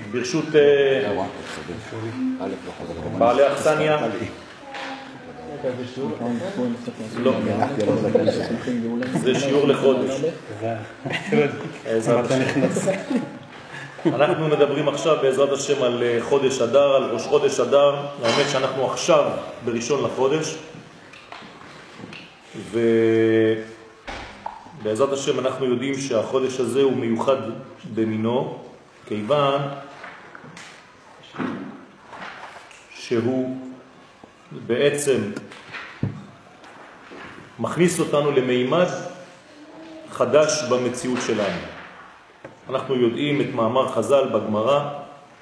ברשות בעלי אכסניה. לא, זה שיעור לחודש. אנחנו מדברים עכשיו בעזרת השם על חודש אדר, על ראש חודש אדר. האמת שאנחנו עכשיו בראשון לחודש, ובעזרת השם אנחנו יודעים שהחודש הזה הוא מיוחד במינו, כיוון שהוא בעצם מכניס אותנו למימד חדש במציאות שלנו. אנחנו יודעים את מאמר חז"ל בגמרא,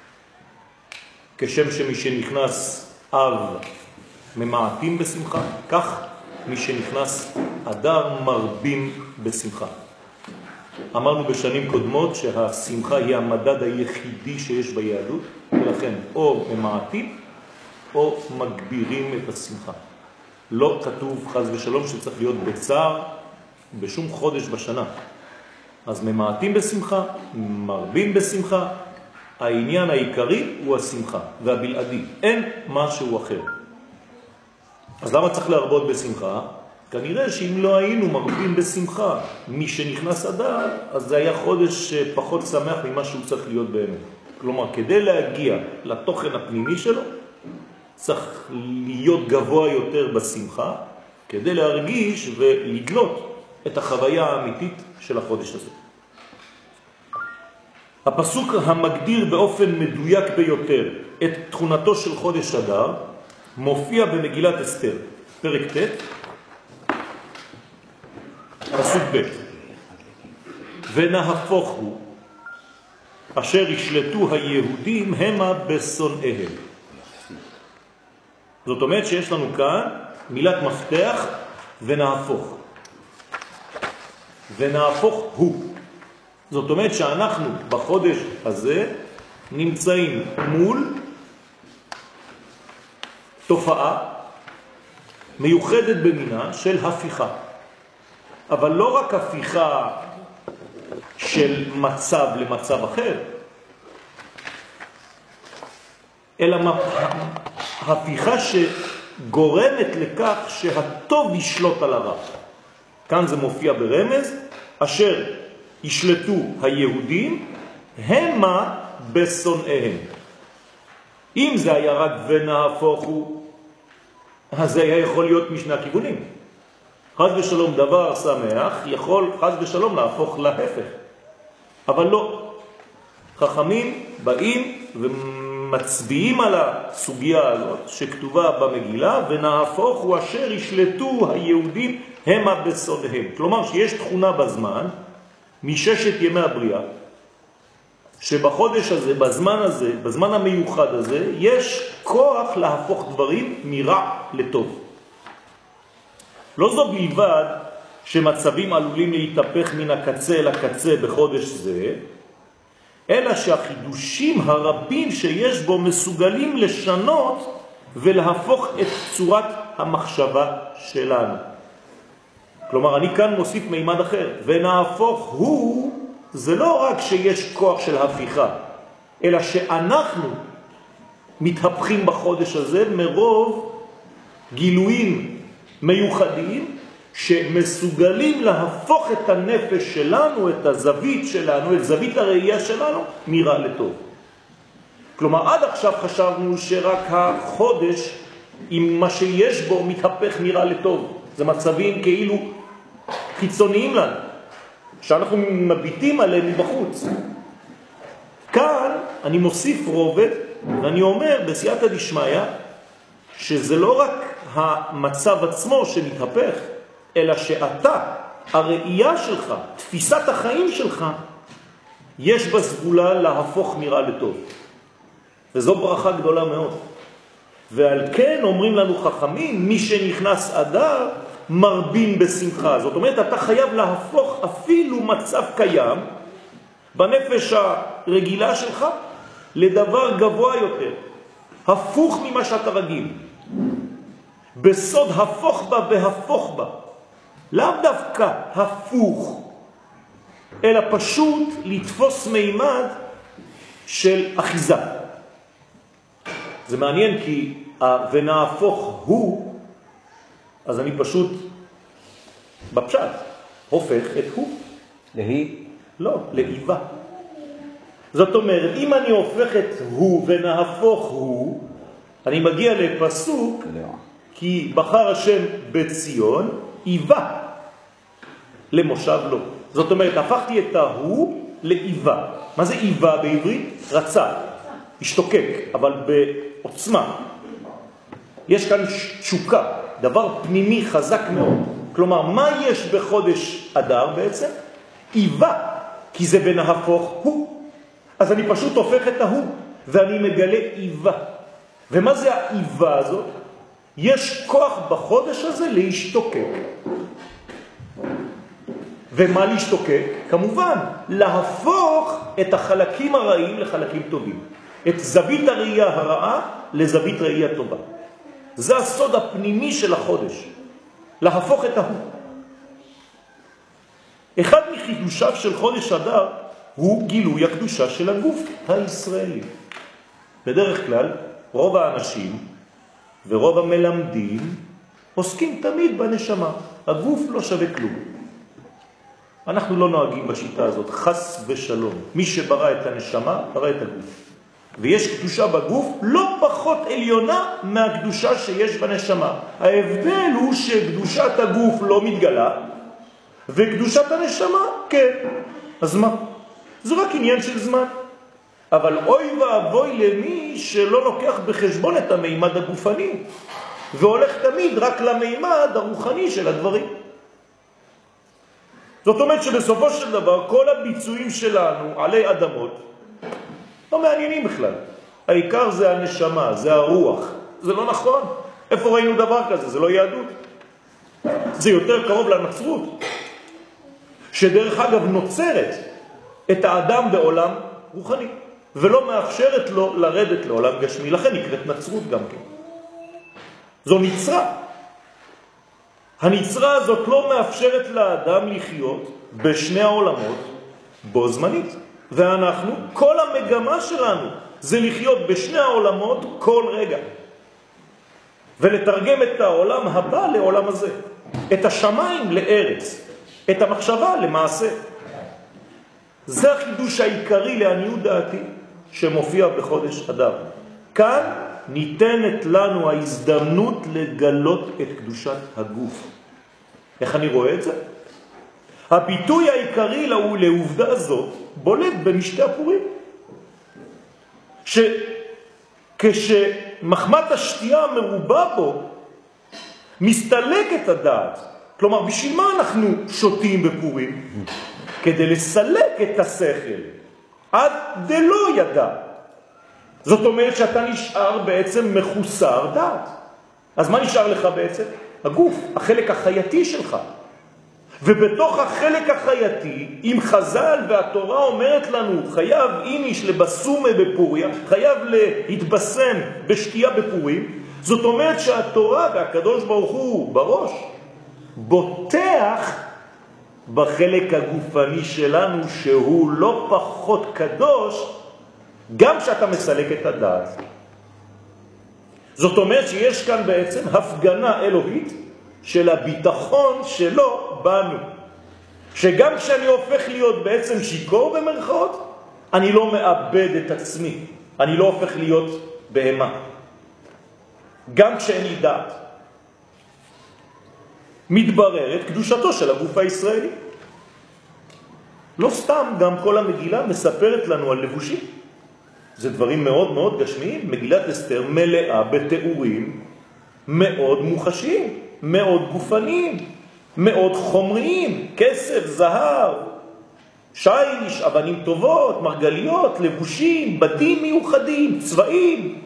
כשם שמי שנכנס אב ממעטים בשמחה, כך מי שנכנס אדר מרבים בשמחה. אמרנו בשנים קודמות שהשמחה היא המדד היחידי שיש ביהדות, ולכן או ממעטים או מגבירים את השמחה. לא כתוב חז ושלום שצריך להיות בצער בשום חודש בשנה. אז ממעטים בשמחה, מרבים בשמחה. העניין העיקרי הוא השמחה והבלעדי, אין משהו אחר. אז למה צריך להרבות בשמחה? כנראה שאם לא היינו מרבים בשמחה מי שנכנס אדר, אז זה היה חודש פחות שמח ממה שהוא צריך להיות באמת. כלומר, כדי להגיע לתוכן הפנימי שלו, צריך להיות גבוה יותר בשמחה, כדי להרגיש ולגלות את החוויה האמיתית של החודש הזה. הפסוק המגדיר באופן מדויק ביותר את תכונתו של חודש אדר מופיע במגילת אסתר, פרק ט', פסוק ב'. ונהפוך הוא אשר ישלטו היהודים המה בשונאיהם. זאת אומרת שיש לנו כאן מילת מפתח, ונהפוך. ונהפוך הוא. זאת אומרת שאנחנו בחודש הזה נמצאים מול תופעה מיוחדת במינה של הפיכה. אבל לא רק הפיכה של מצב למצב אחר, אלא הפיכה שגורמת לכך שהטוב ישלוט על הרע. כאן זה מופיע ברמז, אשר ישלטו היהודים המה בשונאיהם. אם זה היה רק ונהפוך הוא, אז זה היה יכול להיות משני הכיוונים. חס ושלום דבר שמח יכול חס ושלום להפוך להפך. אבל לא. חכמים באים ומצביעים על הסוגיה הזאת שכתובה במגילה, ונהפוך הוא אשר ישלטו היהודים המה בשונאיהם. כלומר שיש תכונה בזמן, מששת ימי הבריאה, שבחודש הזה, בזמן הזה, בזמן המיוחד הזה, יש כוח להפוך דברים מרע לטוב. לא זו בלבד שמצבים עלולים להתהפך מן הקצה לקצה בחודש זה, אלא שהחידושים הרבים שיש בו מסוגלים לשנות ולהפוך את צורת המחשבה שלנו. כלומר, אני כאן מוסיף מימד אחר. ונהפוך הוא, זה לא רק שיש כוח של הפיכה, אלא שאנחנו מתהפכים בחודש הזה מרוב גילויים מיוחדים שמסוגלים להפוך את הנפש שלנו, את הזווית שלנו, את זווית הראייה שלנו, מרע לטוב. כלומר, עד עכשיו חשבנו שרק החודש עם מה שיש בו מתהפך מרע לטוב. זה מצבים כאילו חיצוניים לנו, שאנחנו מביטים עליהם מבחוץ. כאן אני מוסיף רובד, ואני אומר בסייעתא דשמיא, שזה לא רק המצב עצמו שמתהפך, אלא שאתה, הראייה שלך, תפיסת החיים שלך, יש בסגולה להפוך מרע לטוב. וזו ברכה גדולה מאוד. ועל כן אומרים לנו חכמים, מי שנכנס אדר מרבים בשמחה. זאת אומרת, אתה חייב להפוך אפילו מצב קיים בנפש הרגילה שלך לדבר גבוה יותר, הפוך ממה שאתה רגיל. בסוד הפוך בה והפוך בה. לאו דווקא הפוך, אלא פשוט לתפוס מימד של אחיזה. זה מעניין כי ונהפוך הוא, אז אני פשוט בפשט הופך את הוא להי? לא, לאיבה. זאת אומרת, אם אני הופך את הוא ונהפוך הוא, אני מגיע לפסוק כי בחר השם בציון איבה למושב לו. זאת אומרת, הפכתי את ההוא לאיבה. מה זה איבה בעברית? רצה, השתוקק, אבל בעוצמה. יש כאן תשוקה, דבר פנימי חזק מאוד. כלומר, מה יש בחודש אדר בעצם? איבה, כי זה בנהפוך הוא. אז אני פשוט הופך את ההוא, ואני מגלה איבה. ומה זה האיבה הזאת? יש כוח בחודש הזה להשתוקק. ומה להשתוקק? כמובן, להפוך את החלקים הרעים לחלקים טובים. את זווית הראייה הרעה לזווית ראייה טובה. זה הסוד הפנימי של החודש. להפוך את ההוא. אחד מחידושיו של חודש אדר הוא גילוי הקדושה של הגוף הישראלי. בדרך כלל, רוב האנשים ורוב המלמדים עוסקים תמיד בנשמה. הגוף לא שווה כלום. אנחנו לא נוהגים בשיטה הזאת, חס ושלום. מי שברא את הנשמה, ברא את הגוף. ויש קדושה בגוף לא פחות עליונה מהקדושה שיש בנשמה. ההבדל הוא שקדושת הגוף לא מתגלה, וקדושת הנשמה כן. אז מה? זה רק עניין של זמן. אבל אוי ואבוי למי שלא לוקח בחשבון את המימד הגופני, והולך תמיד רק למימד הרוחני של הדברים. זאת אומרת שבסופו של דבר כל הביצועים שלנו עלי אדמות לא מעניינים בכלל. העיקר זה הנשמה, זה הרוח. זה לא נכון. איפה ראינו דבר כזה? זה לא יהדות. זה יותר קרוב לנצרות, שדרך אגב נוצרת את האדם בעולם רוחני, ולא מאפשרת לו לרדת לעולם גשמי. לכן נקראת נצרות גם כן. זו נצרה. הנצרה הזאת לא מאפשרת לאדם לחיות בשני העולמות בו זמנית. ואנחנו, כל המגמה שלנו זה לחיות בשני העולמות כל רגע. ולתרגם את העולם הבא לעולם הזה. את השמיים לארץ. את המחשבה למעשה. זה החידוש העיקרי לעניות דעתי שמופיע בחודש אדר. כאן ניתנת לנו ההזדמנות לגלות את קדושת הגוף. איך אני רואה את זה? הביטוי העיקרי לעובדה הזאת בולט במשתי הפורים. שכשמחמת השתייה המרובה בו מסתלקת הדעת. כלומר, בשביל מה אנחנו שותים בפורים? כדי לסלק את השכל. עד דלא ידע. זאת אומרת שאתה נשאר בעצם מחוסר דעת. אז מה נשאר לך בעצם? הגוף, החלק החייתי שלך. ובתוך החלק החייתי, אם חז"ל והתורה אומרת לנו, חייב איניש לבסומה בפוריה, חייב להתבשם בשתייה בפורים, זאת אומרת שהתורה והקדוש ברוך הוא בראש, בוטח בחלק הגופני שלנו, שהוא לא פחות קדוש, גם שאתה מסלק את הדעת. זאת אומרת שיש כאן בעצם הפגנה אלוהית של הביטחון שלו בנו. שגם כשאני הופך להיות בעצם שיקור במרכאות, אני לא מאבד את עצמי. אני לא הופך להיות בהמה. גם כשאני דעת. מתבררת קדושתו של הגוף הישראלי. לא סתם גם כל המגילה מספרת לנו על לבושים. זה דברים מאוד מאוד גשמיים. מגילת אסתר מלאה בתיאורים מאוד מוחשיים, מאוד גופניים, מאוד חומריים, כסף, זהב, שיש, אבנים טובות, מרגליות, לבושים, בדים מיוחדים, צבעים.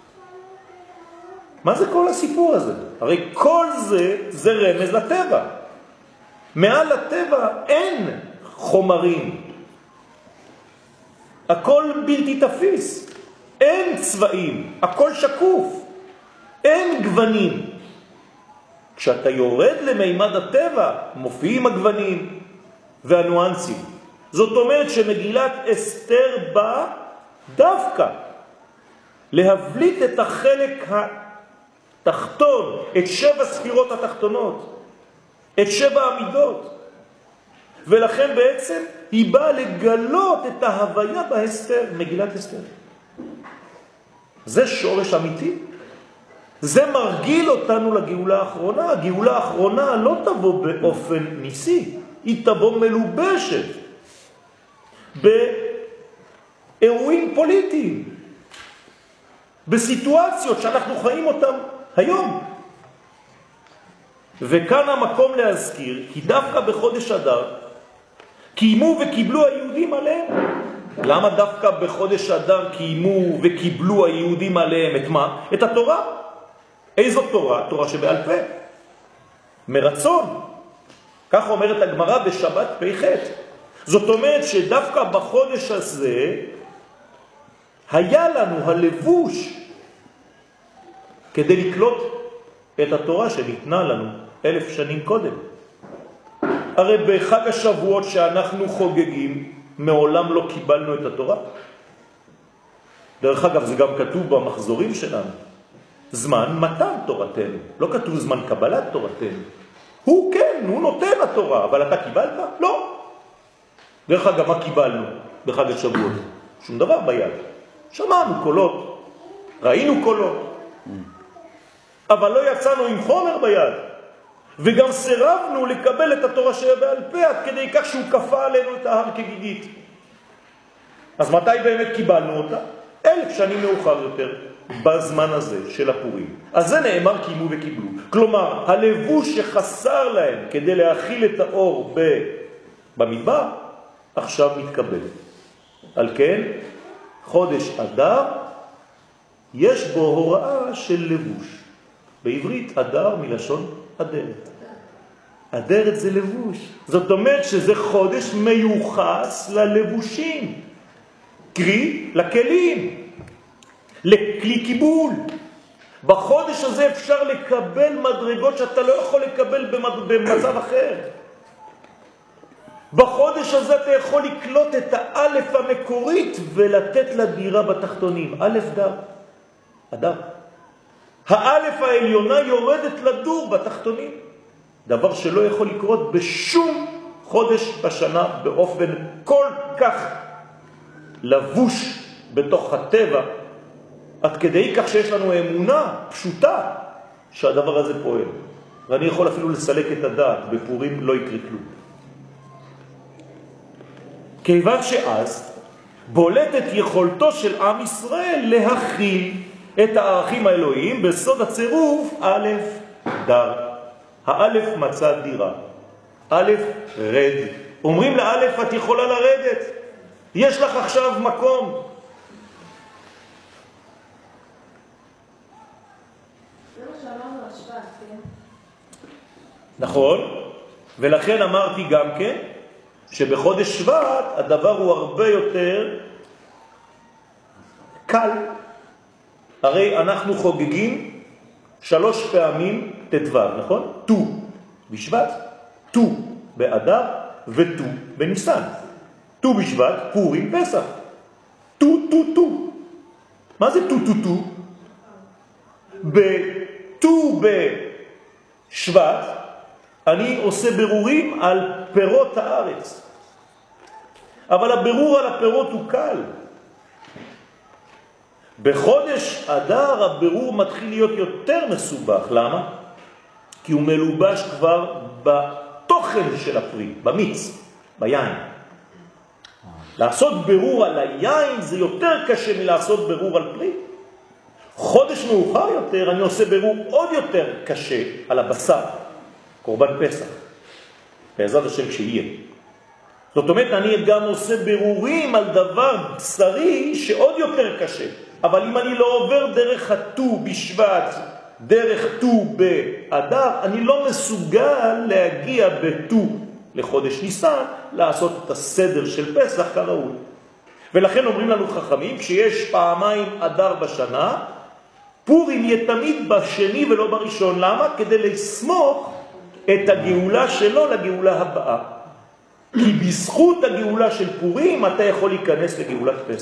מה זה כל הסיפור הזה? הרי כל זה רמז לטבע. מעל הטבע אין חומרים. הכל בלתי תפיס. אין צבעים. הכל שקוף. אין גוונים. כשאתה יורד למימד הטבע, מופיעים הגוונים והנואנסים. זאת אומרת שמגילת אסתר באה דווקא להבליט את החלק התחתון, את 7 ספירות התחתונות, את 7 המידות. ולכן בעצם היא באה לגלות את ההוויה בהסתר, מגילת הסתר. זה שורש אמיתי. זה מרגיל אותנו לגאולה האחרונה. הגאולה האחרונה לא תבוא באופן ניסי, היא תבוא מלובשת באירועים פוליטיים, בסיטואציות שאנחנו חיים אותם היום. וכאן המקום להזכיר, כי דווקא בחודש אדר קיימו וקיבלו היהודים עליהם. למה דווקא בחודש אדר קיימו וקיבלו היהודים עליהם את מה? את התורה. איזו תורה? תורה שבעל פה. מרצון. כך אומרת הגמרא בשבת פ"ח. זאת אומרת שדווקא בחודש הזה היה לנו הלבוש כדי לקלוט את התורה שניתנה לנו 1000 שנים קודם. הרי בחג השבועות שאנחנו חוגגים מעולם לא קיבלנו את התורה. דרך אגב, זה גם כתוב במחזורים שלנו. זמן מתן תורתנו. לא כתוב זמן קבלת תורתנו. הוא כן, הוא נותן התורה, אבל אתה קיבלת? לא. דרך אגב, מה קיבלנו בחג השבועות? שום דבר ביד. שמענו קולות, ראינו קולות, אבל לא יצאנו עם חומר ביד. וגם סירבנו לקבל את התורה שבעל פה, עד כדי כך שהוא כפה עלינו את ההר כגיגית. אז מתי באמת קיבלנו אותה? 1000 שנים מאוחר יותר, בזמן הזה של הפורים. אז זה נאמר קיימו וקיבלו. כלומר, הלבוש שחסר להם כדי להכיל את האור במדבר, עכשיו מתקבל. על כן, חודש אדר, יש בו הוראה של לבוש. בעברית אדר מלשון אדרת. אדרת זה לבוש. זאת אומרת שזה חודש מיוחס ללבושים. קרי, לכלים. לכלי קיבול. בחודש הזה אפשר לקבל מדרגות שאתה לא יכול לקבל במצב אחר. בחודש הזה אתה יכול לקלוט את האלף המקורית ולתת לה דירה בתחתונים. אלף דר. אדר. האלף העליונה יורדת לדור בתחתונים. דבר שלא יכול לקרות בשום חודש בשנה באופן כל כך לבוש בתוך הטבע, עד כדי כך שיש לנו אמונה פשוטה שהדבר הזה פועל. ואני יכול אפילו לסלק את הדעת, בפורים לא יקרה כלום. כיוון שאז בולטת יכולתו של עם ישראל להכיל את הערכים האלוהיים בסוד הצירוף א' דר. האלף מצא דירה. א' רד. אומרים לאלף את יכולה לרדת. יש לך עכשיו מקום. זה מה שאמרנו השבט, כן? נכון. ולכן אמרתי גם כן שבחודש שבט הדבר הוא הרבה יותר קל. הרי אנחנו חוגגים 3 פעמים תתו, נכון? ט"ו בשבט, ט"ו באדר וט"ו בניסן. ט"ו בשבט, פורים, פסח. ט"ו. מה זה ט"ו? בט"ו בשבט אני עושה ברורים על פירות הארץ. אבל הברור על הפירות הוא קל. בחודש אדר הברור מתחיל להיות יותר מסובך. למה? כי הוא מלובש כבר בתוכן של הפרי, במיץ, ביין. לעשות ברור על היין זה יותר קשה מלעשות ברור על פרי. חודש מאוחר יותר אני עושה ברור עוד יותר קשה על הבשר, קורבן פסח, בעזרת השם כשיהיה. זאת אומרת, אני גם עושה ברורים על דבר בשרי שעוד יותר קשה. אבל אם אני לא עובר דרך הט"ו בשבט, דרך ט"ו באדר, אני לא מסוגל להגיע בט"ו לחודש ניסן, לעשות את הסדר של פסח כראוי. ולכן אומרים לנו חכמים, כשיש פעמיים אדר בשנה, פורים יהיה תמיד בשני ולא בראשון. למה? כדי לסמוך את הגאולה שלו לגאולה הבאה. כי בזכות הגאולה של פורים אתה יכול להיכנס לגאולת פסח.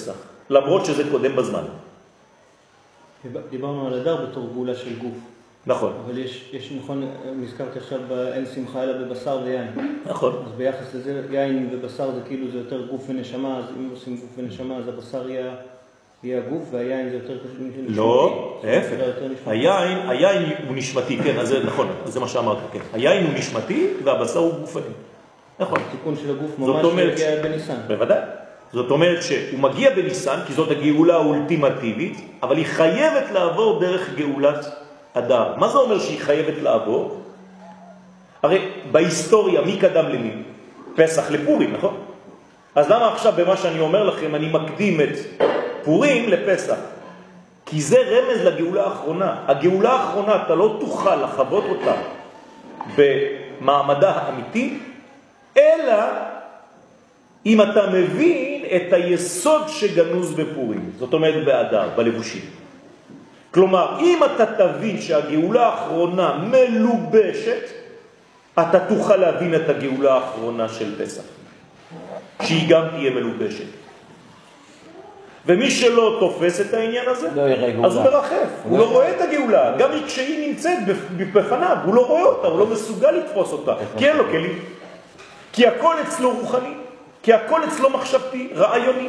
למרות שזה קודם בזמן. דיברנו על הדר בתור גאולה של גוף. נכון. אבל יש נכון, נזכרתי עכשיו אין שמחה אלא בבשר ויין. נכון. אז ביחס לזה, יין ובשר זה כאילו זה יותר גוף ונשמה, אז אם עושים גוף ונשמה, אז הבשר יהיה הגוף, והיין זה יותר נשמתי. לא, להפך. היין הוא נשמתי, כן, אז זה נכון, זה מה שאמרת, כן. היין הוא נשמתי והבשר הוא גופני. נכון. התיקון של הגוף ממש מגיע בניסן. בוודאי. זאת אומרת שהוא מגיע בניסן, כי זאת הגאולה האולטימטיבית, אבל היא חייבת לעבור דרך גאולת אדר. מה זה אומר שהיא חייבת לעבור? הרי בהיסטוריה מי קדם למי? פסח לפורים, נכון? אז למה עכשיו במה שאני אומר לכם אני מקדים את פורים לפסח? כי זה רמז לגאולה האחרונה. הגאולה האחרונה אתה לא תוכל לחוות אותה במעמדה האמיתי, אלא אם אתה מבין את היסוד שגנוז בפורים, זאת אומרת באדר, בלבושים. כלומר, אם אתה תבין שהגאולה האחרונה מלובשת, אתה תוכל להבין את הגאולה האחרונה של פסח, שהיא גם תהיה מלובשת. ומי שלא תופס את העניין הזה, אז הוא מרחף, הוא לא רואה את הגאולה, גם כשהיא נמצאת בפניו, הוא לא רואה אותה, הוא לא מסוגל לתפוס אותה, כי אין לו כלים. כי הכל אצלו רוחני, כי הכל אצלו מחשבתי, רעיוני.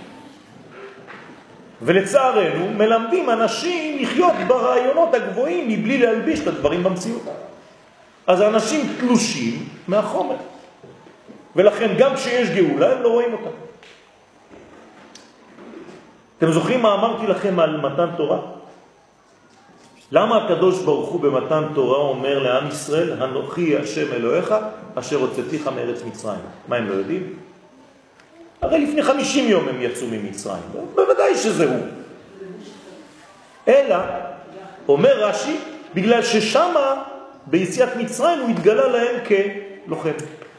ולצערנו מלמדים אנשים לחיות ברעיונות הגבוהים מבלי להלביש את הדברים במציאות. אז האנשים תלושים מהחומר. ולכן גם כשיש גאולה הם לא רואים אותה. אתם זוכרים מה אמרתי לכם על מתן תורה? למה הקדוש ברוך הוא במתן תורה אומר לעם ישראל, אנוכי השם אלוהיך אשר הוצאתיך מארץ מצרים? מה הם לא יודעים? הרי לפני 50 יום הם יצאו ממצרים, בוודאי שזה הוא. אלא, אומר רש"י, בגלל ששם ביציאת מצרים הוא התגלה להם כלוחם.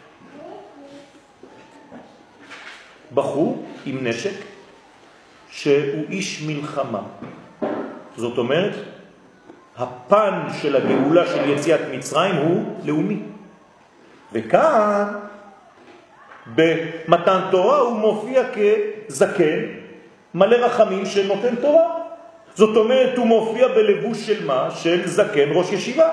בחור עם נשק שהוא איש מלחמה. זאת אומרת, הפן של הגאולה של יציאת מצרים הוא לאומי. וכאן, במתן תורה הוא מופיע כזקן, מלא רחמים שנותן תורה. זאת אומרת, הוא מופיע בלבוש של מה? של זקן ראש ישיבה.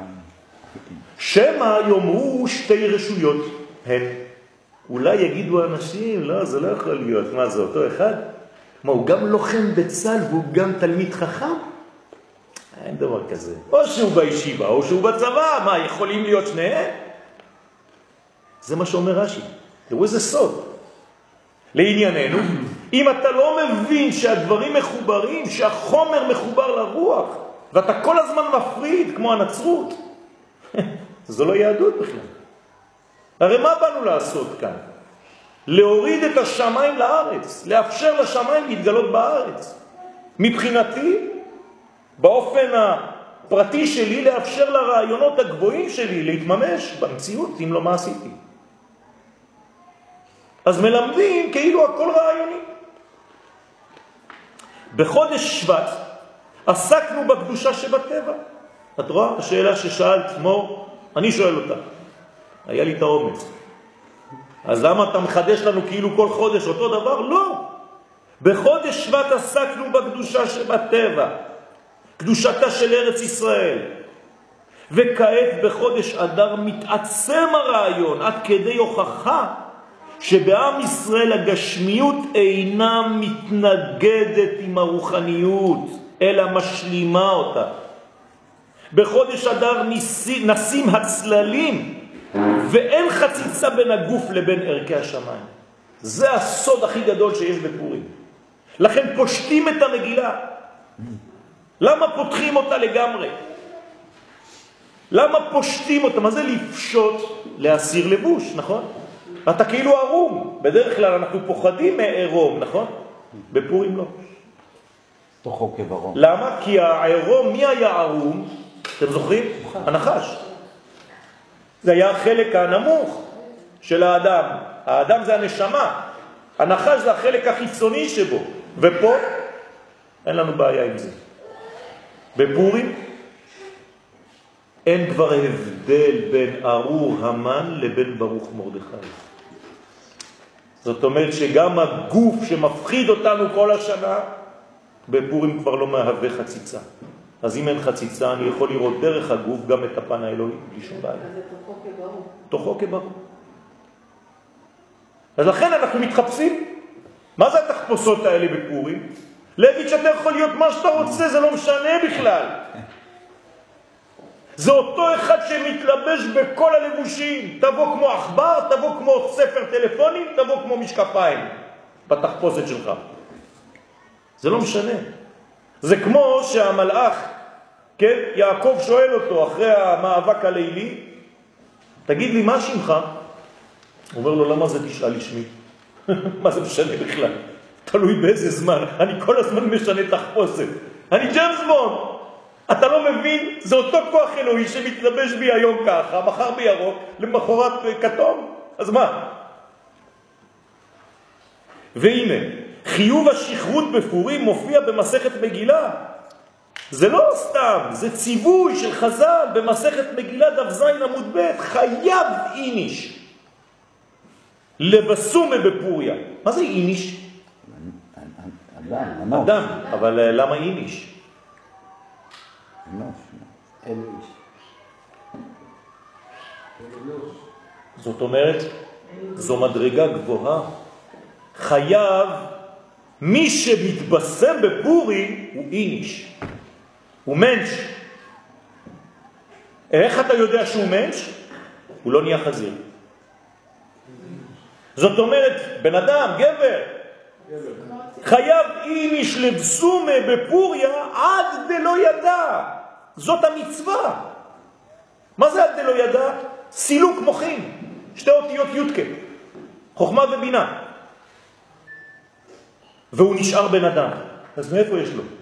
שמה יאמרו שתי רשויות הן. אולי יגידו אנשים, לא, זה לא יכול להיות. מה זה, אותו אחד? מה, הוא גם לוחם בצל והוא גם תלמיד חכם? אין דבר כזה. או שהוא בישיבה או שהוא בצבא, מה, יכולים להיות שניהם? זה מה שאומר רש"י. תראו איזה סוד. לענייננו, אם אתה לא מבין שהדברים מחוברים, שהחומר מחובר לרוח, ואתה כל הזמן מפריד כמו הנצרות, זו לא יהדות בכלל. הרי מה באנו לעשות כאן? להוריד את השמיים לארץ, לאפשר לשמיים להתגלות בארץ. מבחינתי, באופן הפרטי שלי, לאפשר לרעיונות הגבוהים שלי להתממש במציאות, אם לא מה עשיתי. אז מלמדים כאילו הכל רעיוני. בחודש שבט עסקנו בקדושה שבטבע. את רואה? השאלה ששאלת, מור, אני שואל אותה. היה לי את האומץ. אז למה אתה מחדש לנו כאילו כל חודש אותו דבר? לא. בחודש שבט עסקנו בקדושה שבטבע. קדושתה של ארץ ישראל. וכעת בחודש אדר מתעצם הרעיון עד כדי הוכחה שבעם ישראל הגשמיות אינה מתנגדת עם הרוחניות, אלא משלימה אותה. בחודש אדר נשים הצללים, ואין חציצה בין הגוף לבין ערכי השמיים. זה הסוד הכי גדול שיש בפורים. לכן פושטים את המגילה. למה פותחים אותה לגמרי? למה פושטים אותה? מה זה לפשוט? להסיר לבוש, נכון? אתה כאילו ערום. בדרך כלל אנחנו פוחדים מעירום, נכון? בפורים לא. תוכו כברום. למה? כי העירום, מי היה ערום? אתם זוכרים? הנחש. זה היה החלק הנמוך של האדם. האדם זה הנשמה. הנחש זה החלק החיצוני שבו. ופה אין לנו בעיה עם זה. בפורים אין כבר הבדל בין ארור המן לבין ברוך מרדכי. זאת אומרת שגם הגוף שמפחיד אותנו כל השנה, בפורים כבר לא מהווה חציצה. אז אם אין חציצה, אני יכול לראות דרך הגוף גם את הפן האלוהי, בלי שום בעיה. אז זה תוכו כברור. תוכו כברור. אז לכן אנחנו מתחפשים. מה זה התחפושות האלה בפורים? להגיד שאתה יכול להיות מה שאתה רוצה, זה לא משנה בכלל. זה אותו אחד שמתלבש בכל הלבושים. תבוא כמו אכבר, תבוא כמו ספר טלפונים, תבוא כמו משקפיים בתחפושת שלך. זה לא משנה. זה כמו שהמלאך, כן, יעקב שואל אותו אחרי המאבק הלילי, תגיד לי, מה שמך? הוא אומר לו, למה זה תשאל לשמי? מה זה משנה בכלל? תלוי באיזה זמן. אני כל הזמן משנה תחפושת. אני ג'יימס בונד. אתה לא מבין? זה אותו כוח אלוהי שמתלבש בי היום ככה, מחר בירוק, למחרת כתום. אז מה? והנה, חיוב השכרות בפורים מופיע במסכת מגילה. זה לא סתם, זה ציווי של חז"ל במסכת מגילה דף ז עמוד ב', חייב איניש לבסומה בפוריה. מה זה איניש? אדם, אבל למה איניש? זאת אומרת, זו מדרגה גבוהה. חייב, מי שמתבשם בפורים הוא איניש, הוא מנש. איך אתה יודע שהוא מנש? הוא לא נהיה חזיר. זאת אומרת, בן אדם, גבר, חייב איניש לבסומה בפוריה עד דלא ידע. זאת המצווה. מה זה עד דלא ידע? סילוק מוחין, שתי אותיות יודקה, חוכמה ובינה. והוא נשאר בן אדם. אז מאיפה יש לו?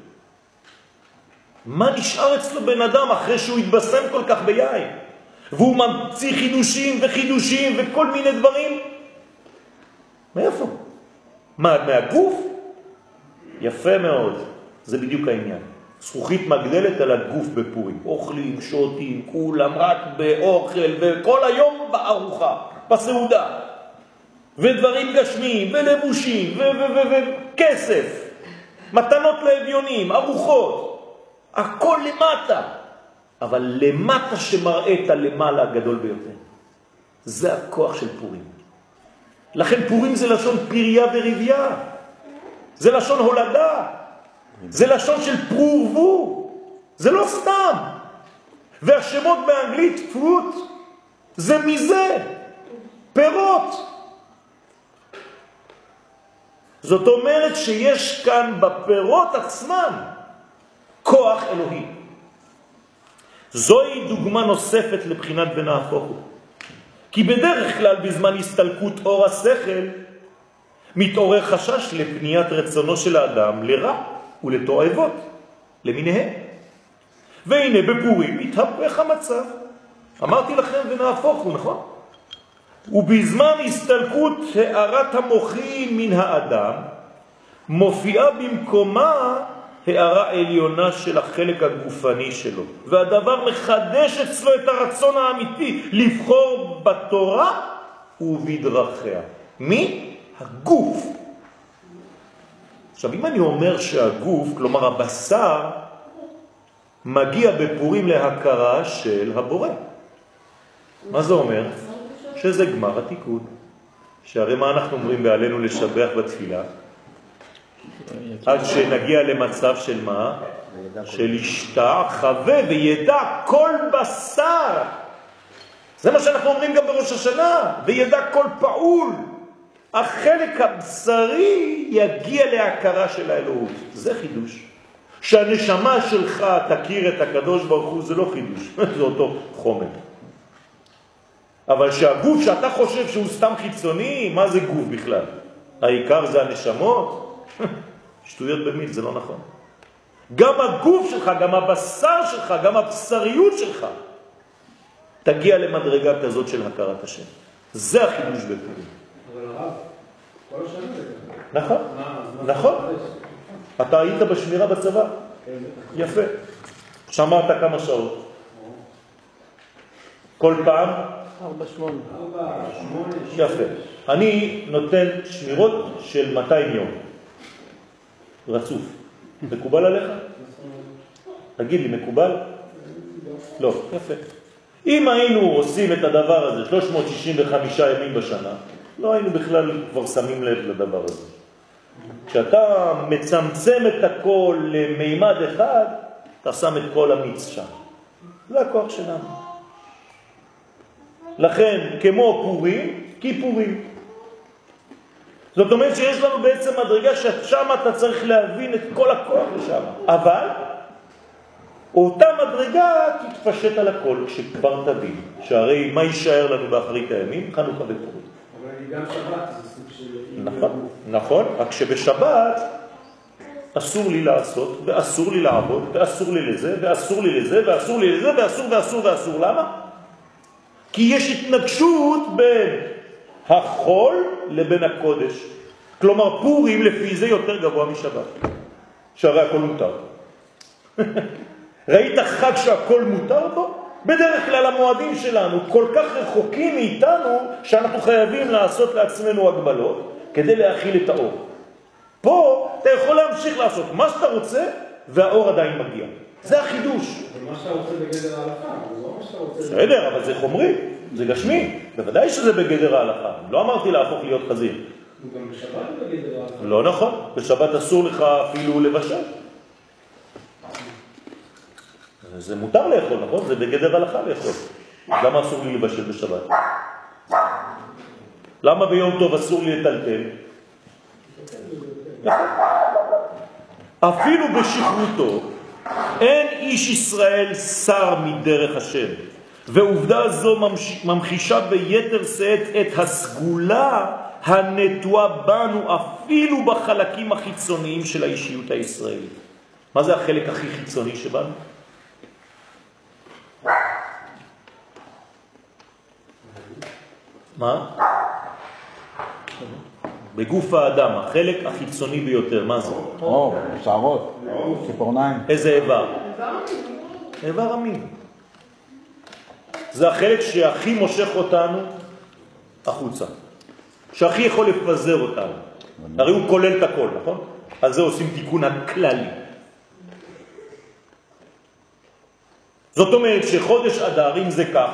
מה נשאר אצלו בן אדם אחרי שהוא התבשם כל כך ביין? והוא ממציא חידושים וחידושים וכל מיני דברים? מאיפה? מה, מהגוף? יפה מאוד. זה בדיוק העניין. זכוכית מגדלת על הגוף בפורים. אוכלים, שותים, כולם רק באוכל וכל היום בארוחה, בסעודה. ודברים גשמיים, ולבושים, וכסף, מתנות לאביונים, ארוחות, הכל למטה. אבל למטה שמראה את הלמעלה הגדול ביותר. זה הכוח של פורים. לכן פורים זה לשון פריה ורבייה. זה לשון הולדה. זה לשון של פרורבו. זה לא סתם. והשמות באנגלית fruit זה מזה. פירות. זאת אומרת שיש כאן בפירות עצמם כוח אלוהי. זוהי דוגמה נוספת לבחינת בן ההפוך הוא. כי בדרך כלל בזמן הסתלקות אור השכל מתעורר חשש לפניית רצונו של האדם לרע ולתועבות למיניהם. והנה בפורים מתהפך המצב. אמרתי לכם בן ההפוך הוא, נכון? ובזמן הסתלקות הערת המוחים מן האדם מופיעה במקומה הערה עליונה של החלק הגופני שלו, והדבר מחדש אצלו את הרצון האמיתי לבחור בתורה ובדרכיה. מי? הגוף. עכשיו אם אני אומר שהגוף, כלומר הבשר, מגיע בפורים להכרה של הבורא, מה זה אומר? שזה גמר התיקון. שהרי מה אנחנו אומרים בעלינו לשבח בתפילה? עד שנגיע למצב של מה? של ישתע חווה וידע כל בשר. זה מה שאנחנו אומרים גם בראש השנה. וידע כל פעול. החלק הבשרי יגיע להכרה של האלוהות. זה חידוש. שהנשמה שלך תכיר את הקדוש ברוך הוא, זה לא חידוש. זה אותו חומר. אבל שהגוף שאתה חושב שהוא סתם חיצוני, מה זה גוף בכלל? העיקר זה הנשמות? שטויות במיל, זה לא נכון. גם הגוף שלך, גם הבשר שלך, גם הבשריות שלך, תגיע למדרגה כזאת של הכרת השם. זה החידוש בפורים. אבל הרב, כל השנה זה ככה. נכון, נכון. אתה היית בשמירה בצבא. יפה. שמרת כמה שעות. כל פעם 4-8. יפה. אני נותן שמירות של 200 יום. רצוף. מקובל עליך? תגיד לי, מקובל? לא, יפה. אם היינו עושים את הדבר הזה 365 ימים בשנה, לא היינו בכלל כבר שמים לב לדבר הזה. כשאתה מצמצם את הכל למימד אחד, אתה שם את כל המיץ שם. זה הכוח שלנו. לכן, כמו פורים, כיפורים. זאת אומרת שיש לנו בעצם מדרגה ששם אתה צריך להבין את כל הכוח לשם. אבל אותה מדרגה תתפשט על הכל כשכבר תבין. שהרי מה יישאר לנו באחרית הימים? חנוכה ופורים. אבל גם שבת זה סוג של... נכון, נכון. רק שבשבת אסור לי לעשות, ואסור לי לעבוד, ואסור לי לזה, ואסור לי לזה, ואסור לי לזה, ואסור ואסור ואסור. למה? כי יש התנגשות בין החול לבין הקודש. כלומר, פורים לפי זה יותר גבוה משבת. שהרי הכל מותר. ראית חג שהכל מותר בו? בדרך כלל המועדים שלנו כל כך רחוקים מאיתנו שאנחנו חייבים לעשות לעצמנו הגבלות כדי להכיל את האור. פה אתה יכול להמשיך לעשות מה שאתה רוצה והאור עדיין מגיע. זה החידוש. אבל מה שאתה רוצה בגדר ההלכה, זה לא מה שאתה רוצה... בסדר, אבל זה חומרי, זה גשמי. בוודאי שזה בגדר ההלכה. לא אמרתי להפוך להיות חזיר. גם בשבת בגדר ההלכה. לא נכון. בשבת אסור לך אפילו לבשל. זה מותר לאכול, נכון? זה בגדר הלכה לאכול. למה אסור לי לבשל בשבת? למה ביום טוב אסור לי לטלטל? אפילו בשכרותו אין איש ישראל שר מדרך השם, ועובדה זו ממחישה ביתר שאת את הסגולה הנטועה בנו אפילו בחלקים החיצוניים של האישיות הישראלית. מה זה החלק הכי חיצוני שבנו? מה? בגוף האדם, החלק החיצוני ביותר, מה זה? שערות, ציפורניים. איזה איבר? איבר המין. זה החלק שהכי מושך אותנו החוצה. שהכי יכול לפזר אותנו. הרי הוא כולל את הכל, נכון? על זה עושים תיקון הכללי. זאת אומרת שחודש אדר, אם זה כך,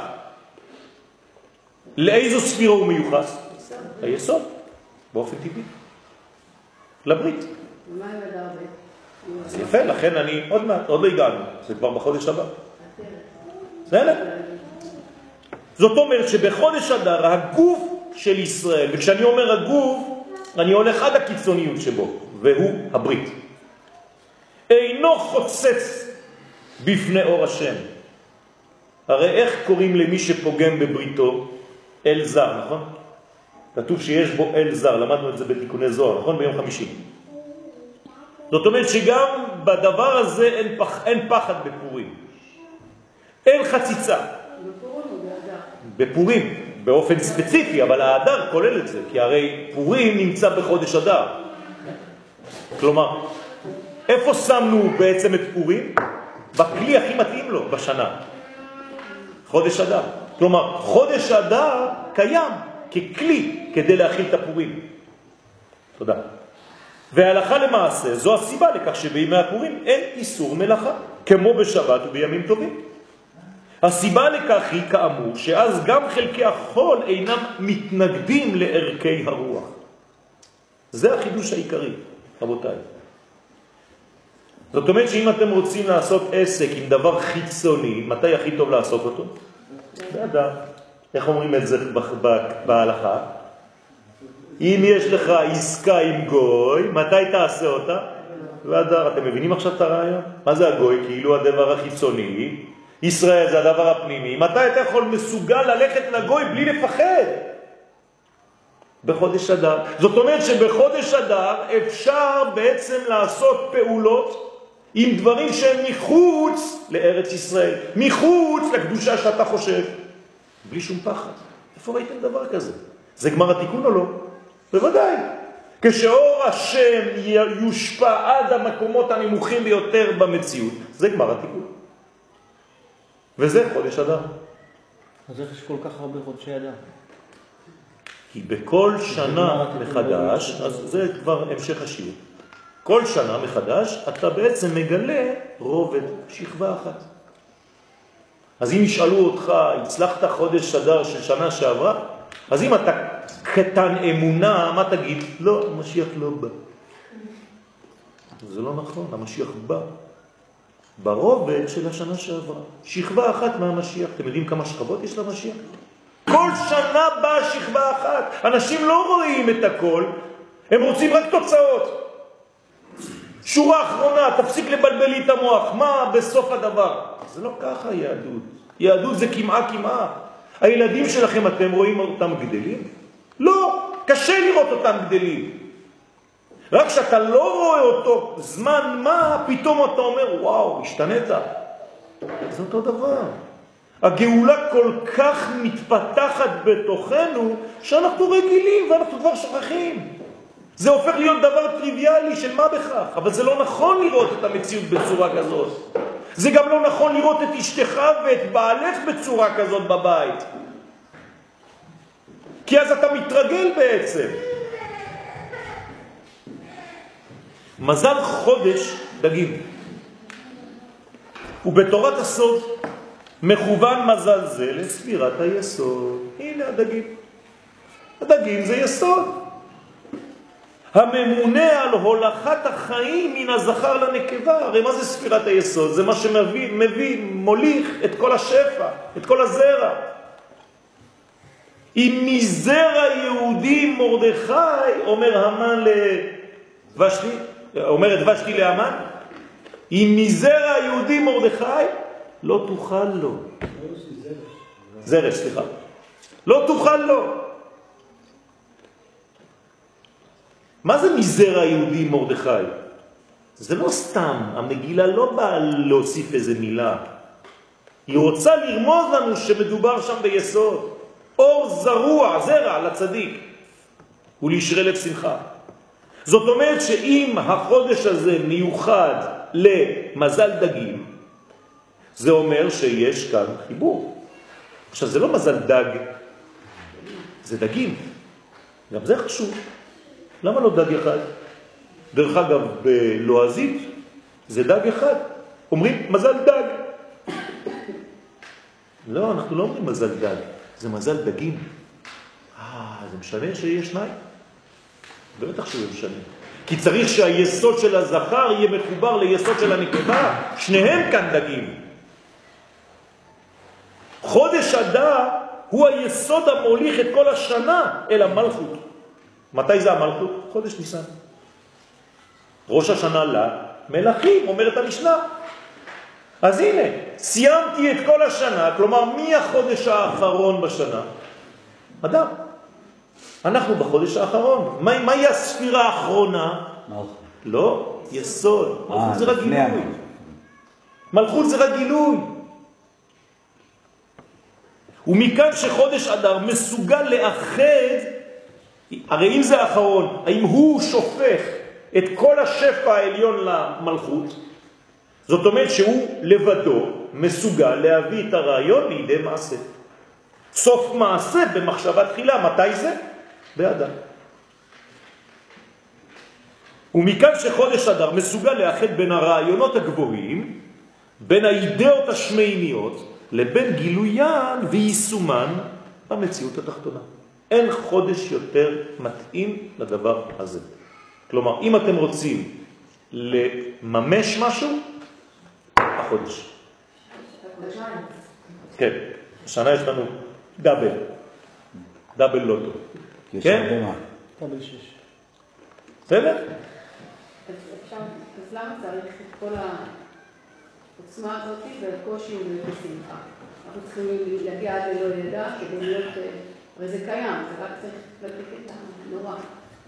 לאיזו ספירה הוא מיוחס? היסוד, באופן טבעי. לברית. ומה עם אדר ב'? אז יפה, לכן אני עוד לא הגענו, זה כבר בחודש הבא. בסדר? זאת אומרת שבחודש אדר הגוף של ישראל, וכשאני אומר הגוף, אני הולך עד הקיצוניות שבו, והוא הברית. אינו חוצץ בפני אור השם. הרי איך קוראים למי שפוגם בבריתו? אל זר, נכון? כתוב שיש בו אל זר, למדנו את זה בתיקוני זוהר, נכון? ביום חמישי. זאת אומרת שגם בדבר הזה אין פחד בפורים. אין חציצה. בפורים או באדר? בפורים, באופן ספציפי, אבל האדר כולל את זה, כי הרי פורים נמצא בחודש אדר. כלומר, איפה שמנו בעצם את פורים? בכלי הכי מתאים לו בשנה. חודש אדר. כלומר, חודש אדר קיים ככלי כדי להכיל את הפורים. תודה. וההלכה למעשה, זו הסיבה לכך שבימי הפורים אין איסור מלאכה, כמו בשבת ובימים טובים. הסיבה לכך היא כאמור, שאז גם חלקי החול אינם מתנגדים לערכי הרוח. זה החידוש העיקרי, רבותיי. זאת אומרת שאם אתם רוצים לעשות עסק עם דבר חיצוני, מתי הכי טוב לעשות אותו? באדר. איך אומרים את זה בהלכה? אם יש לך עסקה עם גוי, מתי תעשה אותה? באדר. אתם מבינים עכשיו את הרעיון? מה זה הגוי? כאילו הדבר החיצוני. ישראל זה הדבר הפנימי. מתי אתה יכול מסוגל ללכת לגוי בלי לפחד? בחודש אדר. זאת אומרת שבחודש אדר אפשר בעצם לעשות פעולות עם דברים שהם מחוץ לארץ ישראל, מחוץ לקדושה שאתה חושב, בלי שום פחד. איפה ראיתם דבר כזה? זה גמר התיקון או לא? בוודאי. כשאור השם יושפע עד המקומות הנמוכים ביותר במציאות, זה גמר התיקון. וזה חודש אדר. אז איך יש כל כך הרבה חודשי אדר? כי בכל שנה מחדש, אז זה כבר המשך השיעור, כל שנה מחדש אתה בעצם מגלה רובד, שכבה אחת. אז אם ישאלו אותך, הצלחת חודש אדר של שנה שעברה, אז אם אתה קטן אמונה, מה תגיד? לא, המשיח לא בא. זה לא נכון, המשיח בא. ברובד של השנה שעברה. שכבה אחת מהמשיח. אתם יודעים כמה שכבות יש למשיח? כל שנה באה שכבה אחת. אנשים לא רואים את הכל, הם רוצים רק תוצאות. שורה אחרונה, תפסיק לבלבל לי את המוח. מה בסוף הדבר? זה לא ככה יהדות. יהדות זה כמעה. הילדים שלכם, אתם רואים אותם גדלים? לא, קשה לראות אותם גדלים. רק שאתה לא רואה אותו זמן מה, פתאום אתה אומר, וואו, השתנית. זה אותו דבר. הגאולה כל כך מתפתחת בתוכנו, שאנחנו רגילים ואנחנו כבר שוכחים. זה הופך להיות דבר טריוויאלי של מה בכך, אבל זה לא נכון לראות את המציאות בצורה כזאת. זה גם לא נכון לראות את אשתך ואת בעלך בצורה כזאת בבית. כי אז אתה מתרגל בעצם. מזל חודש דגים. ובתורת הסוד מכוון מזל זה לספירת היסוד. הנה הדגים. הדגים זה יסוד. הממונה על הולכת החיים מן הזכר לנקבה. הרי מה זה ספירת היסוד? זה מה שמביא, מוליך את כל השפע, את כל הזרע. אם מזרע יהודי מרדכי, אומר המן לוושתי, אומרת ושתי לאמן, אם מזרע יהודי מרדכי, לא תוכל לו. זרע, סליחה. לא תוכל לו. מה זה מזרע יהודי מרדכי? זה לא סתם, המגילה לא באה להוסיף איזה מילה. היא רוצה לרמוז לנו שמדובר שם ביסוד. אור זרוע, זרע לצדיק, ולשרי לב שמחה. זאת אומרת שאם החודש הזה מיוחד למזל דגים, זה אומר שיש כאן חיבור. עכשיו זה לא מזל דג, זה דגים. גם זה חשוב. למה לא דג אחד? דרך אגב, בלועזית זה דג אחד. אומרים מזל דג. לא, אנחנו לא אומרים מזל דג. זה מזל דגים. זה משנה שיש שניים? בטח שזה משנה. כי צריך שהיסוד של הזכר יהיה מחובר ליסוד של הנקבה. שניהם כאן דגים. חודש אדר הוא היסוד המוליך את כל השנה אל המלכות. מתי זה המלכות? חודש ניסן. ראש השנה למלכים, אומרת המשנה. אז הנה, סיימתי את כל השנה, כלומר מי החודש האחרון בשנה? אדם. אנחנו בחודש האחרון. מהי הספירה האחרונה? מלכות. לא, יסוד. מלכות זה רק גילוי. מלכות זה רק גילוי. ומכאן שחודש אדר מסוגל לאחד, הרי אם זה האחרון, האם הוא שופך את כל השפע העליון למלכות, זאת אומרת שהוא לבדו מסוגל להביא את הרעיון לידי מעשה. סוף מעשה במחשבה תחילה, מתי זה? באדם. ומכאן שחודש אדר מסוגל לאחד בין הרעיונות הגבוהים, בין האידאות השמימיות, לבין גילוין ויישומן במציאות התחתונה. אין חודש יותר מתאים לדבר הזה. כלומר, אם אתם רוצים לממש משהו, החודש. כן, השנה יש לנו דאבל לוטו. כן? דאבל 6. בסדר? אז למה צריך את כל העוצמה הזאת והקושי ובשמחה? אנחנו צריכים להגיע עד ללא ידע כדי להיות, הרי זה קיים, זה רק צריך להדליק את הנורא.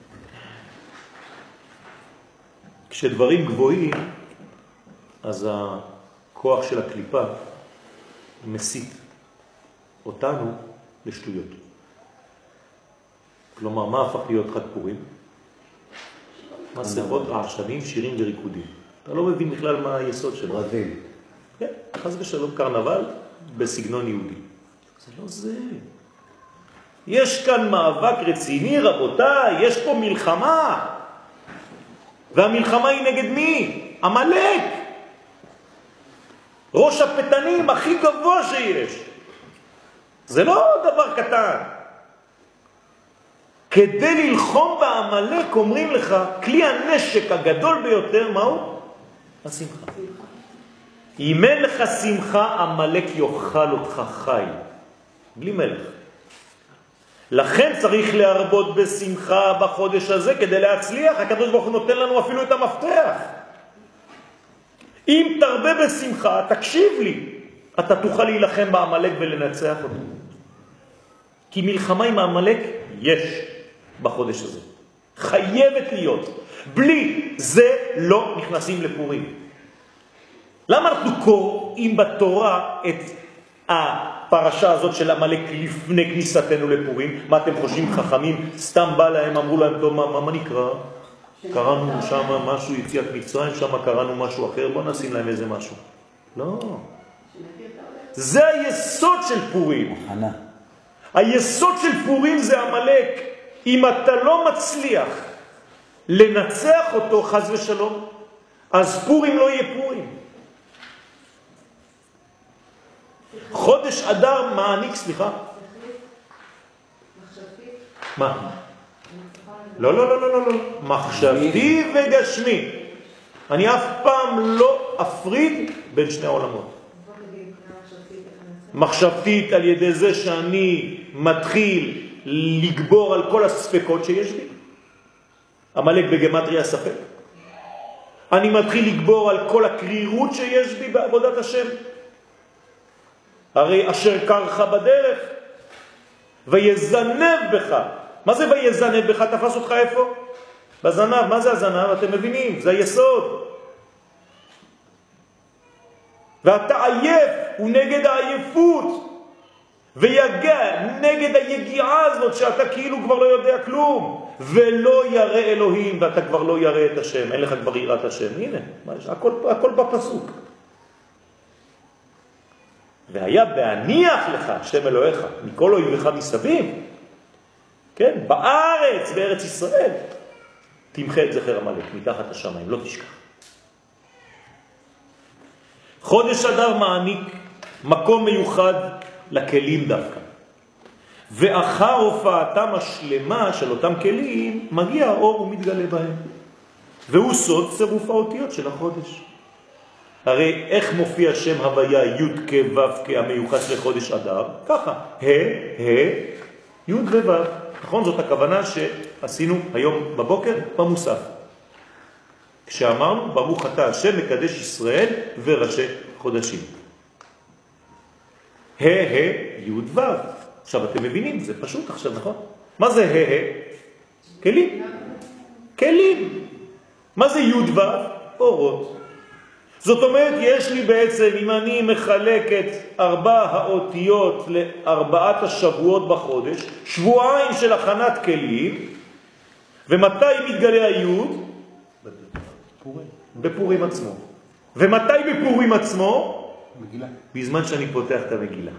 כשדברים גבוהים, אז הכוח של הקליפה מסית אותנו לשטויות. כלומר, מה הפך להיות חג פורים? מסכות, עשנים, שירים וריקודים. אתה לא מבין בכלל מה היסוד שלו. ברזיל. כן, חס ושלום קרנבל בסגנון יהודי. זה לא זה. יש כאן מאבק רציני, רבותיי, יש פה מלחמה. והמלחמה היא נגד מי? עמלק. ראש הפתנים הכי גבוה שיש. זה לא דבר קטן. כדי ללחום בעמלק אומרים לך, כלי הנשק הגדול ביותר, מהו? השמחה. אם אין לך שמחה, עמלק יאכל אותך חי. בלי מלך. לכן צריך להרבות בשמחה בחודש הזה כדי להצליח. הקדוש ברוך הוא נותן לנו אפילו את המפתח. אם תרבה בשמחה, תקשיב לי, אתה תוכל להילחם בעמלק ולנצח אותו. כי מלחמה עם העמלק יש בחודש הזה. חייבת להיות. בלי זה לא נכנסים לפורים. למה אנחנו קוראים בתורה את הפרשה הזאת של עמלק לפני כניסתנו לפורים? מה אתם חושבים חכמים? סתם בא להם, אמרו להם, טוב, מה נקרא? קראנו שם משהו, יציאת מצרים, שם קראנו משהו אחר, בוא נשים להם איזה משהו. לא. זה היסוד של פורים. היסוד של פורים זה עמלק. אם אתה לא מצליח לנצח אותו חס ושלום, אז פורים לא יהיה פורים. חודש אדר מעניק, סליחה. מה? לא, לא, לא, לא, לא. מחשבתי וגשמי. אני אף פעם לא אפריד בין שני העולמות. מחשבתית על ידי זה שאני מתחיל לגבור על כל הספקות שיש לי. עמלק בגמטריה ספק. אני מתחיל לגבור על כל הקרירות שיש בי בעבודת השם. הרי אשר קרחה בדרך ויזנב בך. מה זה ויזנב בך? תפס אותך איפה? בזנב. מה זה הזנב? אתם מבינים? זה היסוד. ואתה עייף, הוא נגד העייפות. ויגע נגד היגיעה הזאת שאתה כאילו כבר לא יודע כלום. ולא ירא אלוהים, ואתה כבר לא ירא את השם. אין לך כבר יראת השם. הנה, הכל בפסוק. והיה בהניח לך שם אלוהיך מכל אויביך מסביב, כן, בארץ, בארץ ישראל, תמחה את זכר עמלק מתחת השמיים, לא תשכח. חודש אדר מעניק מקום מיוחד לכלים דווקא. ואחר הופעתם השלמה של אותם כלים, מגיע האור ומתגלה בהם. והוא סוד צירוף האותיות של החודש. הרי איך מופיע שם הוויה י' כ' ו' כהמיוחס לחודש אדר? ככה, י' וו'. נכון? זאת הכוונה שעשינו היום בבוקר במוסף. כשאמרנו, ברוך אתה השם מקדש ישראל וראשי חודשים. י' ו'. עכשיו אתם מבינים, זה פשוט עכשיו, נכון? מה זה כלים. כלים. מה זה י' ו'? אורות. זאת אומרת, יש לי בעצם, אם אני מחלק את 4 האותיות ל4 השבועות בחודש, שבועיים של הכנת כלים, ומתי מתגלה היוד? בפורים עצמו. ומתי בפורים עצמו? מגילה. בזמן שאני פותח את המגילה.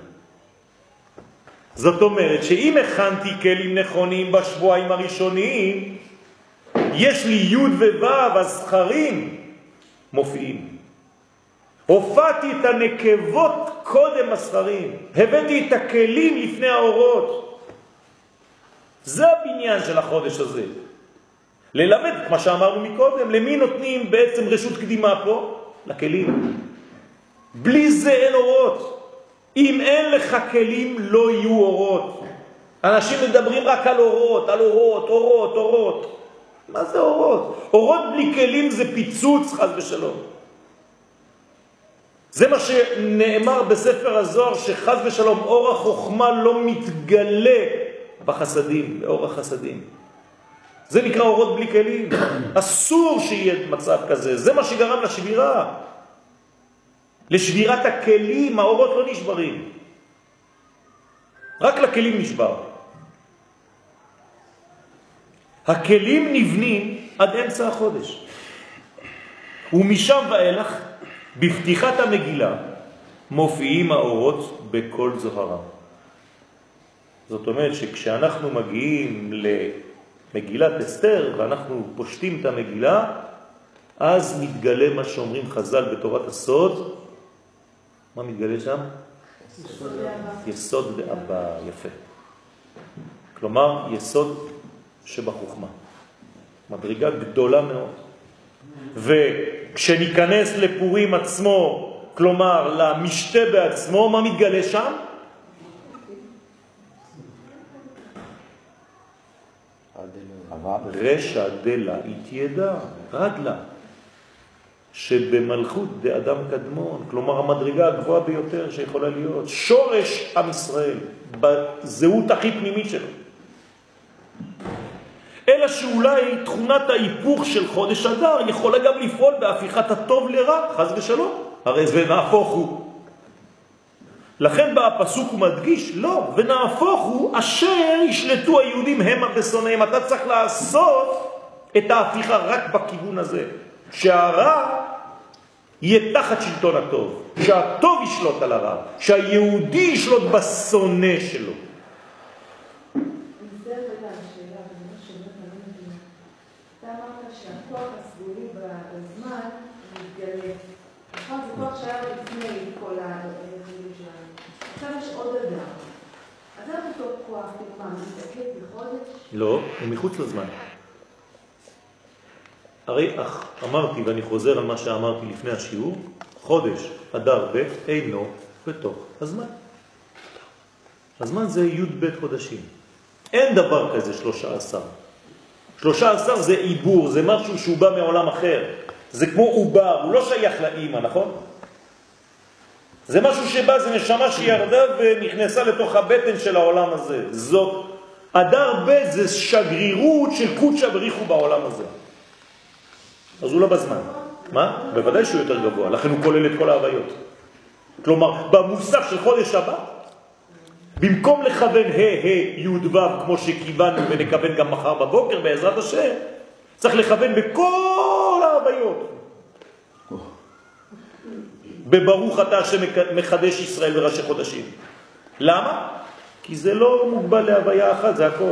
זאת אומרת, שאם הכנתי כלים נכונים בשבועיים הראשונים, יש לי יוד וו' הזכרים מופיעים. הופעתי את הנקבות קודם הזכרים, הבאתי את הכלים לפני האורות. זה הבניין של החודש הזה. ללמד, מה שאמרנו מקודם, למי נותנים בעצם רשות קדימה פה? לכלים. בלי זה אין אורות. אם אין לך כלים לא יהיו אורות. אנשים מדברים רק על אורות, על אורות, אורות, אורות. מה זה אורות? אורות בלי כלים זה פיצוץ, חס ושלום. זה מה שנאמר בספר הזוהר, שחס ושלום אור החוכמה לא מתגלה בחסדים, באור החסדים. זה נקרא אורות בלי כלים. אסור שיהיה מצב כזה. זה מה שגרם לשבירה. לשבירת הכלים, האורות לא נשברים. רק לכלים נשבר. הכלים נבנים עד אמצע החודש. ומשם ואילך, בפתיחת המגילה, מופיעים האורות בכל זוהרה. זאת אומרת שכשאנחנו מגיעים למגילת אסתר ואנחנו פושטים את המגילה, אז מתגלה מה שאומרים חז"ל בתורת הסוד. מה מתגלה שם? יסוד דאבא. יפה. כלומר, יסוד שבחוכמה. מדרגה גדולה מאוד. וכשניכנס לפורים עצמו, כלומר למשתה בעצמו, מה מתגלה שם? רשע דלה התיידע, רדלה, שבמלכות דאדם קדמון, כלומר המדרגה הגבוהה ביותר שיכולה להיות, שורש עם ישראל, בזהות הכי פנימית שלו. אלא שאולי תכונת ההיפוך של חודש אדר יכולה גם לפעול בהפיכת הטוב לרע, חס ושלום. הרי זה נהפוך הוא. לכן בא הפסוק ומדגיש, לא, ונהפוך הוא אשר ישלטו היהודים הם הבשונאים. אתה צריך לעשות את ההפיכה רק בכיוון הזה, שהרע יהיה תחת שלטון הטוב, שהטוב ישלוט על הרע, שהיהודי ישלוט בשונא שלו. שהכוח הסגולי בזמן מתגלה. נכון, זה כוח שהיה לפני כל החיים שלנו. עכשיו יש עוד אדם. אז איך אותו כוח, מה, מתעכב בחודש? לא, הוא מחוץ לזמן. הרי אמרתי, ואני חוזר על מה שאמרתי לפני השיעור, חודש אדר ב' אינו בתוך הזמן. הזמן זה י' ב' חודשים. אין דבר כזה 13. 13 זה עיבור, זה משהו שהוא בא מעולם אחר. זה כמו עובר, הוא לא שייך לאמא, נכון? זה משהו שבא, זה נשמה שירדה ונכנסה לתוך הבטן של העולם הזה. זאת, אדר ב' זה שגרירות של קודשא בריחו בעולם הזה. אז הוא לא בזמן. מה? בוודאי שהוא יותר גבוה, לכן הוא כולל את כל ההוויות. כלומר, במוסף של חודש הבא, במקום לכוון י' ו' כמו שכיוונו ונכוון גם מחר בבוקר בעזרת השם, צריך לכוון בכל ההוויות. בברוך אתה שמחדש ישראל בראשי חודשים. למה? כי זה לא מוגבל להוויה אחת, זה הכל.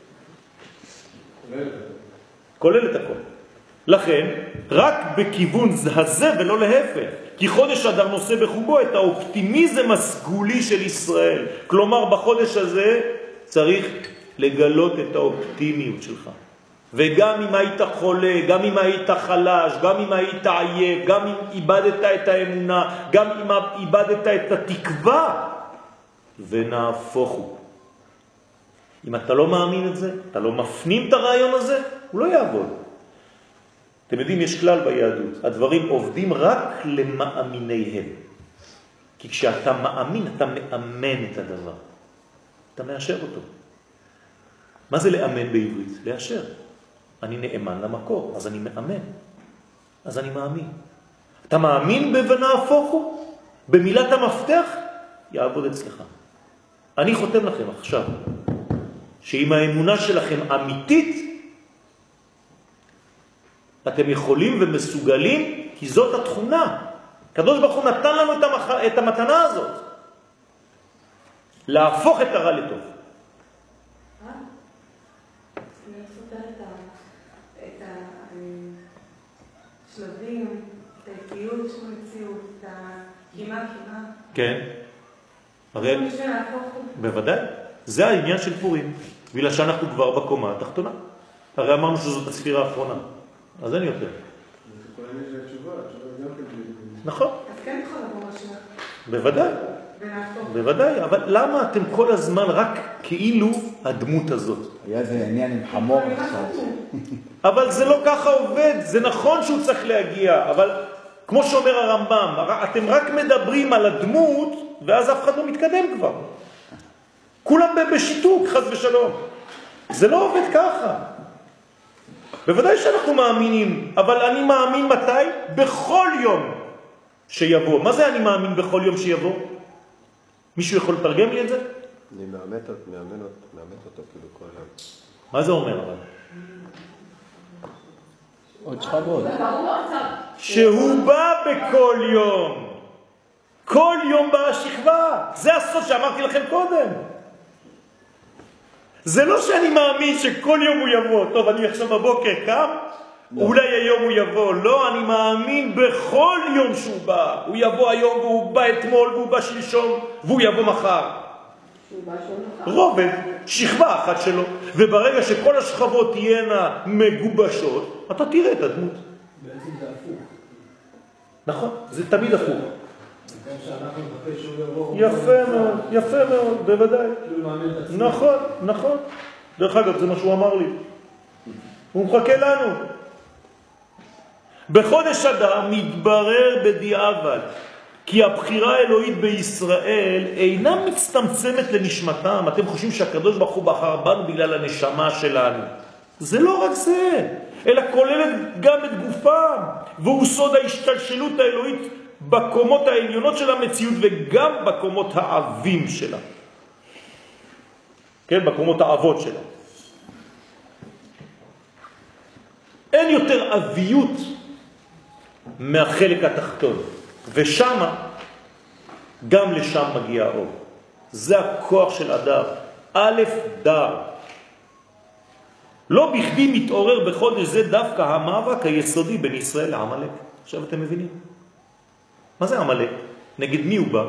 כולל את הכל. לכן, רק בכיוון הזה ולא להפך. כי חודש אדר נושא בחובו את האופטימיזם הסגולי של ישראל. כלומר, בחודש הזה צריך לגלות את האופטימיות שלך. וגם אם היית חולה, גם אם היית חלש, גם אם היית עייף, גם אם איבדת את האמונה, גם אם איבדת את התקווה, ונהפוך הוא. אם אתה לא מאמין את זה, אתה לא מפנים את הרעיון הזה, הוא לא יעבוד. אתם יודעים, יש כלל ביהדות, הדברים עובדים רק למאמיניהם. כי כשאתה מאמין, אתה מאמן את הדבר. אתה מאשר אותו. מה זה לאמן בעברית? לאשר. אני נאמן למקור, אז אני מאמן. אז אני מאמין. אתה מאמין בנהפוך הוא? במילת המפתח? יעבוד אצלך. אני חותם לכם עכשיו, שאם האמונה שלכם אמיתית, אתם יכולים ומסוגלים, כי זאת התכונה. הקדוש ברוך הוא נתן לנו את המתנה הזאת. להפוך את הרע לטוב. אני סותר את השלבים, את האיטיות של המציאות, את הכמעט. כן. הרי בוודאי. זה העניין של פורים. בגלל שאנחנו כבר בקומה התחתונה. הרי אמרנו שזאת הספירה האחרונה. אז אין יותר. נכון. אז כן יכול לבוא משהו. בוודאי. בוודאי, אבל למה אתם כל הזמן רק כאילו הדמות הזאת? היה זה עניין עם חמור עכשיו. אבל זה לא ככה עובד, זה נכון שהוא צריך להגיע, אבל כמו שאומר הרמב"ם, אתם רק מדברים על הדמות, ואז אף אחד לא מתקדם כבר. כולם בשיתוק, חס ושלום. זה לא עובד ככה. בוודאי שאנחנו מאמינים, אבל אני מאמין מתי? בכל יום שיבוא. מה זה אני מאמין בכל יום שיבוא? מישהו יכול לתרגם לי את זה? אני מאמת אותו כאילו כל יום. מה זה אומר אבל? עוד שכבות. שהוא בא בכל יום. כל יום באה שכבה. זה הסוד שאמרתי לכם קודם. זה לא שאני מאמין שכל יום הוא יבוא. טוב, אני עכשיו בבוקר קם, אולי היום הוא יבוא. לא, אני מאמין בכל יום שהוא בא. הוא יבוא היום והוא בא אתמול והוא בא שלשום והוא יבוא מחר. רובד, שכבה אחת שלו. וברגע שכל השכבות תהיינה מגובשות, אתה תראה את הדמות. בעצם זה הפוך. נכון, זה תמיד הפוך. גם שאנחנו נחכה שהוא יבוא. יפה מאוד, בוודאי. כאילו מאמין את עצמי. נכון. דרך אגב, זה מה שהוא אמר לי. הוא מחכה לנו. בחודש אדר מתברר בדיעבד כי הבחירה האלוהית בישראל אינה מצטמצמת לנשמתם. אתם חושבים שהקדוש ברוך הוא בחר בנו בגלל הנשמה שלנו. זה לא רק זה, אלא כוללת גם את גופם, והוא סוד ההשתלשלות האלוהית בקומות העליונות של המציאות וגם בקומות העבים שלה. כן, בקומות העבות שלה. אין יותר אביות מהחלק התחתון, ושם גם לשם מגיע האור. זה הכוח של אדר, א' דר. לא בכדי מתעורר בחודש זה דווקא המאבק היסודי בין ישראל לעמלק. עכשיו אתם מבינים? מה זה עמלק? נגד מי הוא בא?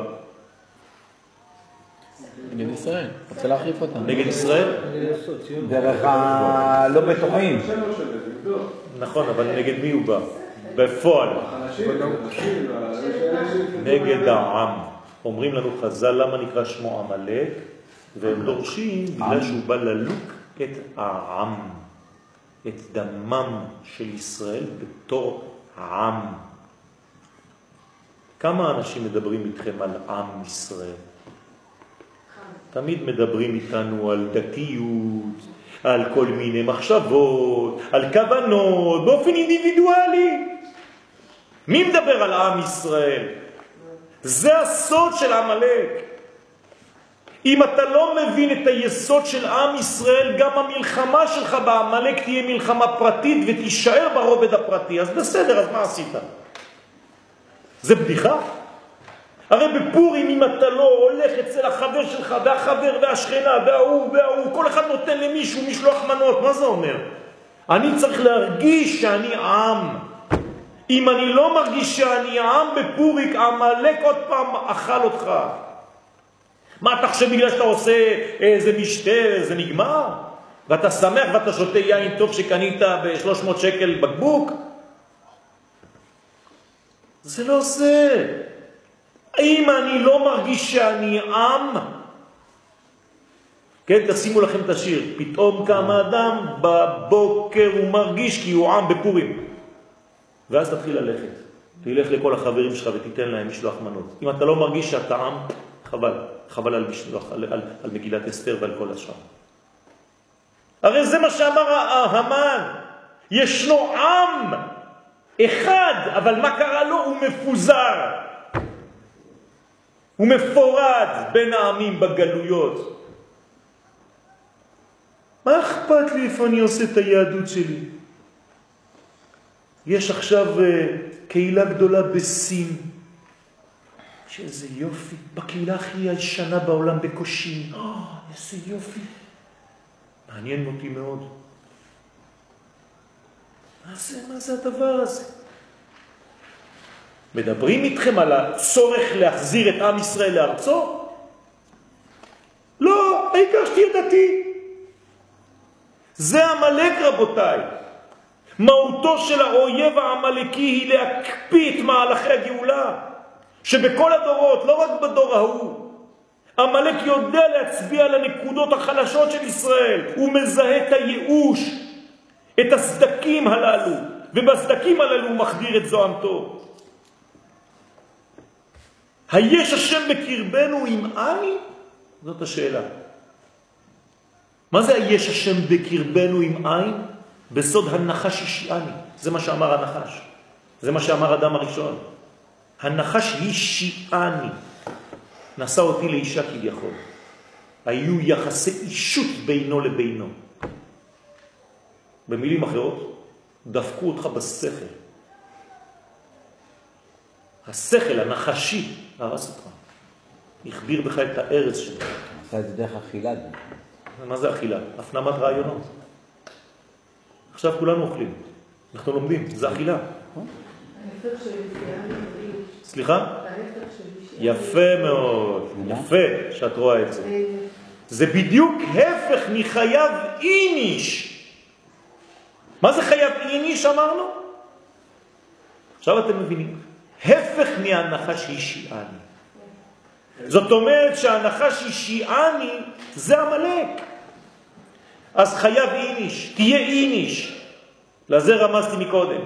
נגד ישראל, רוצה להחריף אותם. נגד ישראל? דרך הלא בטוחים. נכון, אבל נגד מי הוא בא? בפועל. נגד העם. אומרים לנו חז"ל למה נקרא שמו עמלק, והם דורשים בגלל שהוא בא ללוק את העם, את דמם של ישראל בתור העם. כמה אנשים מדברים איתכם על עם ישראל? תמיד מדברים איתנו על דתיות, על כל מיני מחשבות, על כוונות, באופן אינדיבידואלי. מי מדבר על עם ישראל? זה הסוד של עמלק. אם אתה לא מבין את היסוד של עם ישראל, גם המלחמה שלך בעמלק תהיה מלחמה פרטית ותישאר ברובד הפרטי. אז בסדר, אז מה עשית? זה בדיחה? הרי בפורים אם אתה לא הולך אצל החבר שלך והחבר והשכנה וההוא, כל אחד נותן למישהו משלוח מנות, מה זה אומר? אני צריך להרגיש שאני עם. אם אני לא מרגיש שאני עם בפוריק, עמלק עוד פעם אכל אותך. מה אתה חושב בגלל שאתה עושה איזה משתה, זה נגמר? ואתה שמח ואתה שותה יין טוב שקנית ב-300 שקל בקבוק? זה לא זה. אם אני לא מרגיש שאני עם, כן, תשימו לכם את השיר. פתאום קם אדם בבוקר הוא מרגיש כי הוא עם בפורים. ואז תתחיל ללכת. תלך לכל החברים שלך ותיתן להם משלוח מנות. אם אתה לא מרגיש שאתה עם, חבל על משלוח, על מגילת אסתר ועל כל השאר. הרי זה מה שאמר המן. ישנו עם אחד, אבל מה קרה לו? הוא מפוזר. הוא מפורד בין העמים בגלויות. מה אכפת לי איפה אני עושה את היהדות שלי? יש עכשיו קהילה גדולה בסין. שאיזה יופי. בקהילה הכי ישנה בעולם בקושי. איזה יופי. מעניין אותי מאוד. מה זה הדבר הזה? מדברים איתכם על הצורך להחזיר את עם ישראל לארצו? לא, העיקר שתהיה דתי. זה עמלק רבותיי. מהותו של האויב העמלקי היא להקפיא את מהלכי הגאולה, שבכל הדורות, לא רק בדור ההוא, עמלק יודע להצביע על הנקודות החלשות של ישראל. הוא מזהה את הייאוש, את הסדקים הללו, ובסדקים הללו הוא מחדיר את זוהמתו. היש השם בקרבנו עם עני? זאת השאלה. מה זה היש השם בקרבנו עם עין? בסוד הנחש אישיאני. זה מה שאמר הנחש. זה מה שאמר אדם הראשון. הנחש אישיאני. נשא אותי לאישה כביכול. היו יחסי אישות בינו לבינו. במילים אחרות, דפקו אותך בשכל. השכל הנחשי הרס אותך. הכביר בך את הארץ שלך. עשה את זה דרך אכילה. מה זה אכילה? הפנמת רעיונות. עכשיו כולנו אוכלים. אנחנו לומדים, זה אכילה. סליחה? יפה מאוד, יפה שאת רואה את זה. זה בדיוק הפך מחייב איניש. מה זה חייב איניש אמרנו? עכשיו אתם מבינים. הפך מהנחש אישיאני. זאת אומרת שהנחש אישיאני זה המלאק. אז חייב איניש, תהיה איניש. לזה רמזתי מקודם.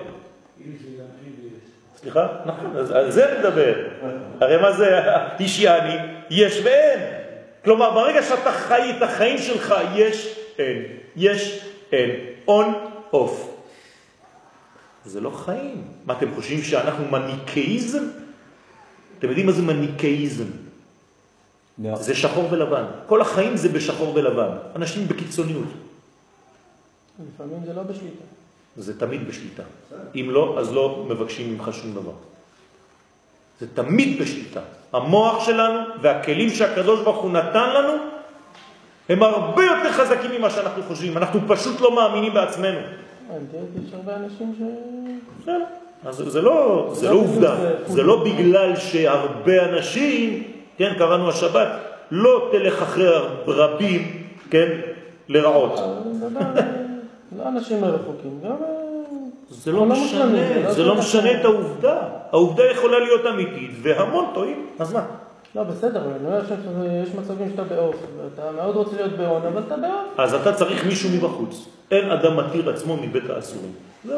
סליחה? נכון, על זה נדבר. הרי מה זה אישיאני? יש ואין. כלומר, ברגע שאתה חי את החיים שלך, יש, אין. יש, אין. on, off. זה לא חיים. מה אתם חושבים שאנחנו מניקאיזם? אתם יודעים מה זה מניקאיזם? לא. זה שחור ולבן. כל החיים זה בשחור ולבן. אנשים בקיצוניות. לפעמים זה לא בשליטה. זה תמיד בשליטה. אם לא, אז לא מבקשים ממך שום דבר. זה תמיד בשליטה. המוח שלנו והכלים שהקדוש ברוך הוא נתן לנו הם הרבה יותר חזקים ממה שאנחנו חושבים. אנחנו פשוט לא מאמינים בעצמנו. יש הרבה אנשים ש... אז זה לא עובדה. זה לא בגלל שהרבה אנשים, כן, קראנו השבת, לא תלך אחרי רבים, כן, לרעות. לא אנשים רחוקים, גם... זה לא משנה, זה לא משנה את העובדה. העובדה יכולה להיות אמיתית, והמון טועים, אז מה? לא, בסדר, אני חושב שיש מצבים שאתה באוף, ואתה מאוד רוצה להיות באון, אבל אתה באוף. אז אתה צריך מישהו מבחוץ. אין אדם מתיר עצמו מבית האסורים. זהו.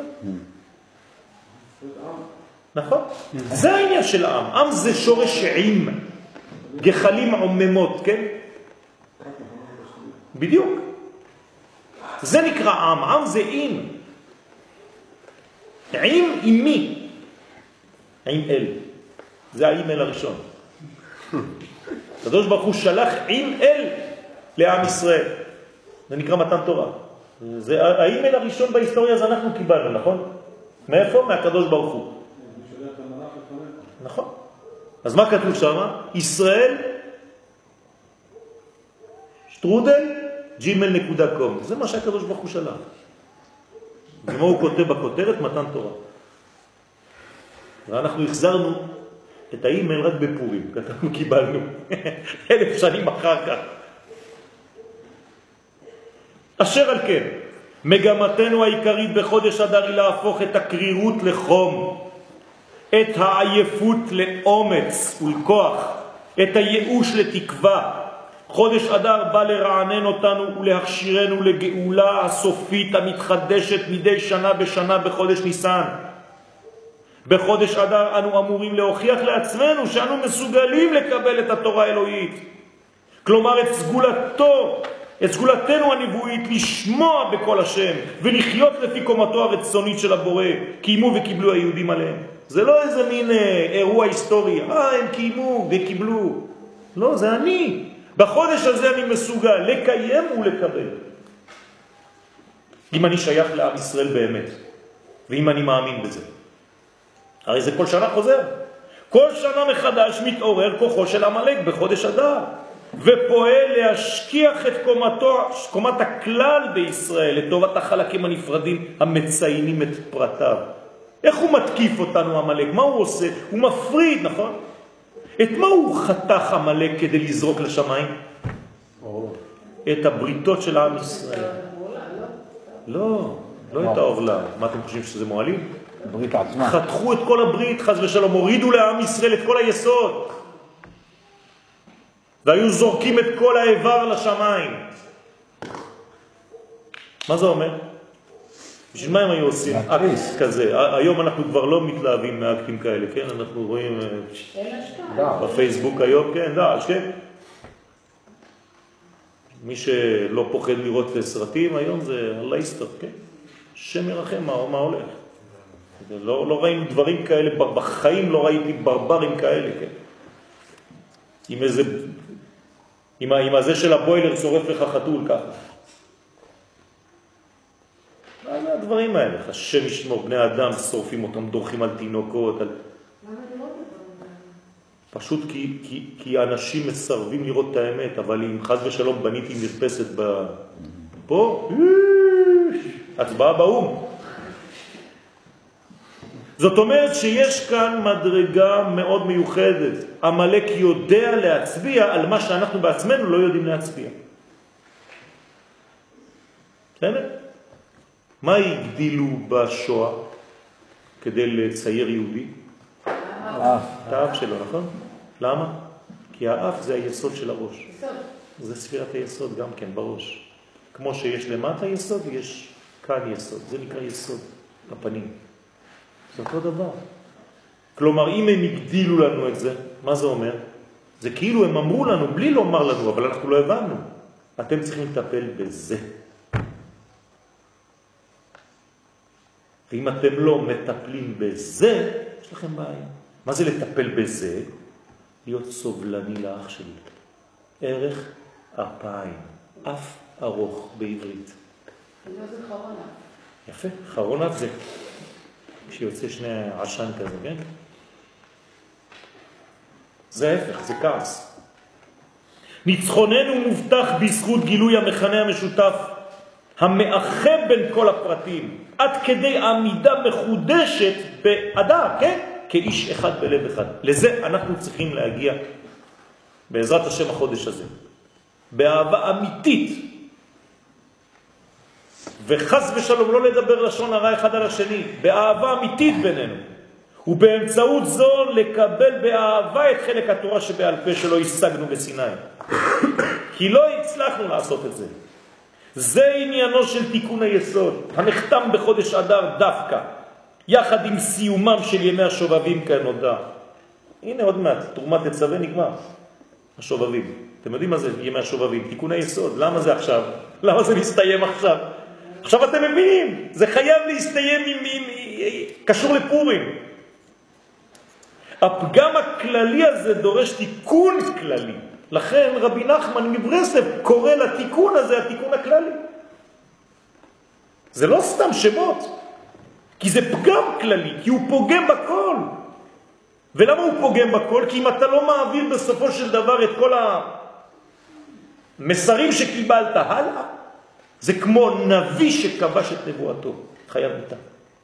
נכון? זה העניין של העם. עם זה שורש עם. גחלים עוממות, כן? בדיוק. זה נקרא עם. עם זה עם. עם מי? עם אל. זה האימייל הראשון. הקדוש ברוך הוא שלח עם אל לעם ישראל. זה נקרא מתן תורה. זה האימייל הראשון בהיסטוריה, זה אנחנו קיבלנו, נכון? מאיפה? מהקדוש ברוך הוא. נכון. אז מה כתוב שם? ישראל שטרודל gmail.com. זה מה שהקדוש ברוך הוא שלח. ומה הוא כותב בכותרת? מתן תורה. ואנחנו החזרנו את האימייל רק בפורים, כתבנו קיבלנו 1000 שנים אחר כך. אשר על כן, מגמתנו העיקרית בחודש אדר היא להפוך את הקרירות לחום, את העייפות לאומץ ולכוח, את הייאוש לתקווה. חודש אדר בא לרענן אותנו ולהכשירנו לגאולה הסופית המתחדשת מדי שנה בשנה בחודש ניסן. בחודש אדר אנו אמורים להוכיח לעצמנו שאנו מסוגלים לקבל את התורה האלוהית. כלומר את סגולתנו הנבואית לשמוע בכל השם ולחיות לפי קומתו הרצונית של הבורא. קיימו וקיבלו היהודים עליהם. זה לא איזה מין אירוע היסטורי. הם קיימו וקיבלו. לא, זה אני. בחודש הזה אני מסוגל לקיים ולקבל. אם אני שייך לעם ישראל באמת, ואם אני מאמין בזה. הרי זה כל שנה חוזר. כל שנה מחדש מתעורר כוחו של המלאק בחודש אדר, ופועל להשכיח את קומת הכלל בישראל, לטובת החלקים הנפרדים המציינים את פרטיו. איך הוא מתקיף אותנו המלאק? מה הוא עושה? הוא מפריד, נכון? את מה הוא חתך המלאק כדי לזרוק לשמיים? את הבריתות של העם ישראל. לא, לא את העורלה. מה אתם חושבים שזה מועלים? ברית עצמה. חתכו את כל הברית, חז ושלום, הורידו לעם ישראל את כל היסוד. והיו זורקים את כל האיבר לשמיים. מה זה אומר? בשביל מה הם היו עושים אקט כזה? היום אנחנו כבר לא מתלהבים מאקטים כאלה, כן? אנחנו רואים בפייסבוק היום, כן, דאעש, כן? מי שלא פוחד לראות סרטים היום זה אללה יסתר, כן? שם ירחם מה הולך. לא ראינו דברים כאלה, בחיים לא ראיתי ברברים כאלה, כן? עם איזה, עם הזה של הבוילר שורף לך חתול ככה. מה זה הדברים האלה? השם ישמור, בני אדם שורפים אותם, דורכים על תינוקות. פשוט כי אנשים מסרבים לראות את האמת, אבל אם חס ושלום בניתי מרפסת פה, הצבעה באום. זאת אומרת שיש כאן מדרגה מאוד מיוחדת. המלאק יודע להצביע על מה שאנחנו בעצמנו לא יודעים להצביע. בסדר? מה הגדילו בשואה כדי לצייר יהודי? את האף שלו, נכון? למה? כי האף זה היסוד של הראש. זה ספירת היסוד גם כן בראש. כמו שיש למטה יסוד, יש כאן יסוד. זה נקרא יסוד, הפנים. זה אותו דבר. כלומר, אם הם הגדילו לנו את זה, מה זה אומר? זה כאילו הם אמרו לנו, בלי לומר לנו, אבל אנחנו לא הבנו. אתם צריכים לטפל בזה. ואם אתם לא מטפלים בזה, יש לכם בעיה. מה זה לטפל בזה? להיות סובלני לאח שלי. ערך אפיים. אף ארוך בעברית. זה חרונה. יפה, חרונה זה. כשיוצא שני עשן כזה, כן? זה ההפך, זה כעס. ניצחוננו מובטח בזכות גילוי המכנה המשותף, המאחד בין כל הפרטים, עד כדי עמידה מחודשת באדם, כן? כאיש אחד בלב אחד. לזה אנחנו צריכים להגיע בעזרת השם החודש הזה. באהבה אמיתית. וחס ושלום לא לדבר לשון הרע אחד על השני. באהבה אמיתית בינינו. ובאמצעות זו לקבל באהבה את חלק התורה שבעל פה שלא השגנו בסיני. כי לא הצלחנו לעשות את זה. זה עניינו של תיקון היסוד, הנחתם בחודש אדר דווקא, יחד עם סיומם של ימי השובבים כנודע. הנה עוד מעט, תרומת תצווה נגמר. השובבים. אתם יודעים מה זה ימי השובבים? תיקון היסוד. למה זה עכשיו? למה זה מסתיים עכשיו? עכשיו אתם מבינים, זה חייב להסתיים קשור לפורים. הפגם הכללי הזה דורש תיקון כללי. לכן רבי נחמן מברסלב קורא לתיקון הזה התיקון הכללי. זה לא סתם שמות, כי זה פגם כללי, כי הוא פוגם בכל. ולמה הוא פוגם בכל? כי אם אתה לא מעביר בסופו של דבר את כל המסרים שקיבלת הלאה, זה כמו נביא שכבש את נבואתו, חייב מיתה.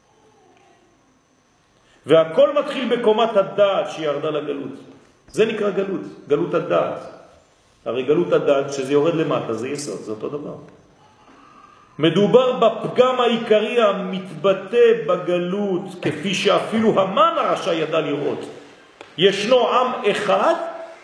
והכל מתחיל בקומת הדעת שירדה לגלות. זה נקרא גלות, גלות הדעת. הרי גלות הדעת, שזה יורד למטה, זה יסוד, זה אותו דבר. מדובר בפגם העיקרי המתבטא בגלות, כפי שאפילו המן הרשע ידע לראות. ישנו עם אחד,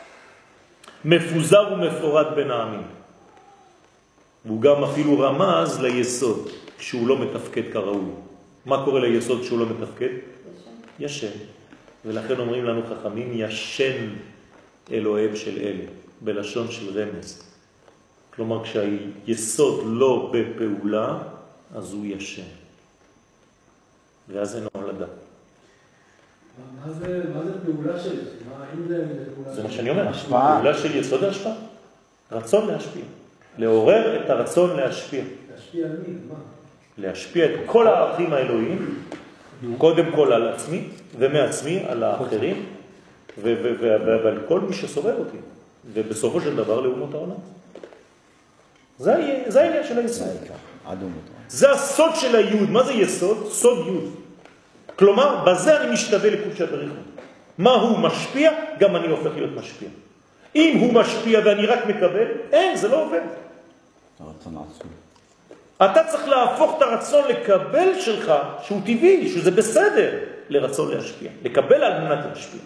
מפוזר ומפורד בין העמים. והוא גם אפילו רמז ליסוד, כשהוא לא מתפקד כראוי. מה קורה ליסוד כשהוא לא מתפקד? ישן. ולכן אומרים לנו חכמים, ישן אלוהים של אלה, בלשון של רמז. כלומר, כשהיסוד לא בפעולה, אז הוא ישן. ואז אין הולדה. מה זה פעולה של זה? זה מה שאני אומר. פעולה של יסוד ההשפעה. רצון להשפיע. לעורר את הרצון להשפיע. להשפיע על מי? מה? להשפיע את כל הערכים האלוהיים, קודם כל על עצמי, ומעצמי על האחרים, ועל כל מי שסובב אותי. ובסופו של דבר לאומות העולם. זה העניין של היסוד. זה הסוד של היוד. מה זה יסוד? סוד יוד. כלומר, בזה אני משתווה לקודשא בריך הוא. מה הוא משפיע? גם אני הופך להיות משפיע. אם הוא משפיע ואני רק מקבל, אין, זה לא עובד. הרצון עצמי. אתה צריך להפוך את הרצון לקבל שלך, שהוא טבעי, שזה בסדר, לרצון להשפיע. לקבל על מנת להשפיע.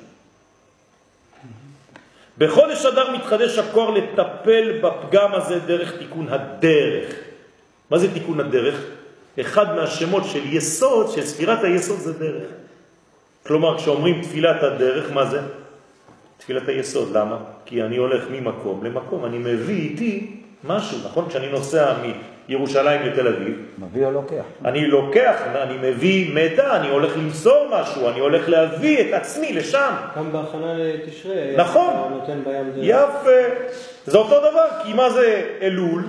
בחודש אדר מתחדש הכוח לטפל בפגם הזה דרך תיקון הדרך. מה זה תיקון הדרך? אחד מהשמות של יסוד, של ספירת היסוד זה דרך. כלומר, כשאומרים תפילת הדרך, מה זה? תפילת היסוד. למה? כי אני הולך ממקום למקום, אני מביא איתי משהו, נכון? כשאני נוסע מירושלים לתל אביב, מביא או לוקח? אני לוקח, אני מביא מידע, אני הולך למסור משהו, אני הולך להביא את עצמי לשם. גם בהכנה לתשרי, נכון. נותן בים דרך. יפה. זה אותו דבר, כי מה זה אלול?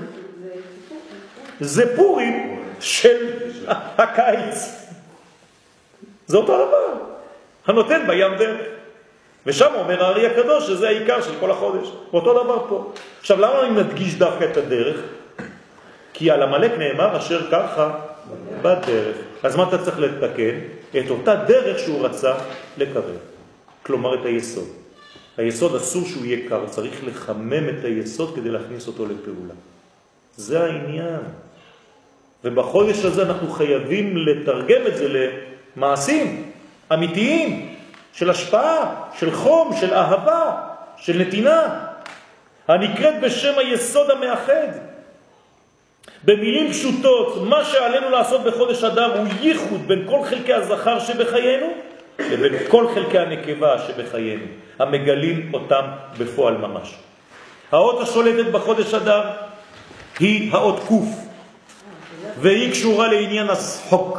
זה פורים של הקיץ. זה אותו דבר. הנותן בים דרך. ושם אומר הארי הקדוש שזה העיקר של כל החודש. אותו דבר פה. עכשיו, למה אני מדגיש דווקא את הדרך? כי על המלאק נאמר אשר ככה בדרך. אז מה אתה צריך לתקן? את אותה דרך שהוא רצה לקרב. כלומר את היסוד. היסוד אסור שהוא יהיה קר, צריך לחמם את היסוד כדי להכניס אותו לפעולה. זה העניין. ובחודש הזה אנחנו חייבים לתרגם את זה למעשים אמיתיים של השפעה, של חום, של אהבה, של נתינה, הנקראת בשם היסוד המאחד. במילים פשוטות, מה שעלינו לעשות בחודש אדר הוא ייחוד בין כל חלקי הזכר שבחיינו לבין כל חלקי הנקבה שבחיינו, המגלים אותם בפועל ממש. האות השולטת בחודש אדר היא האות קוף, והיא קשורה לעניין השחוק.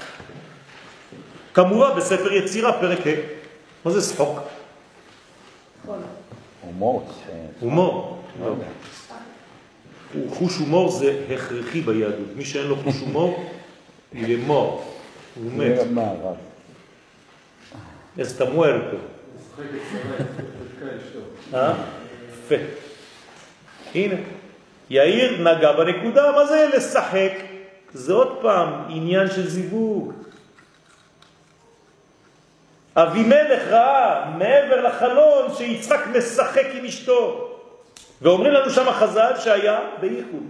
כמובן בספר יצירה פרק ה'. מה זה שחוק? הומור. הומור. חוש הומור זה הכרחי ביהדות. מי שאין לו חוש הומור, הוא מור. הוא מת. אז אתה מואר פה. יפה. הנה. יאיר נגע בנקודה, מה זה לשחק? זה עוד פעם עניין של זיווג. אבימלך ראה מעבר לחלון שיצחק משחק עם אשתו. ואומרים לנו שם חז"ל שהיה בייחוד.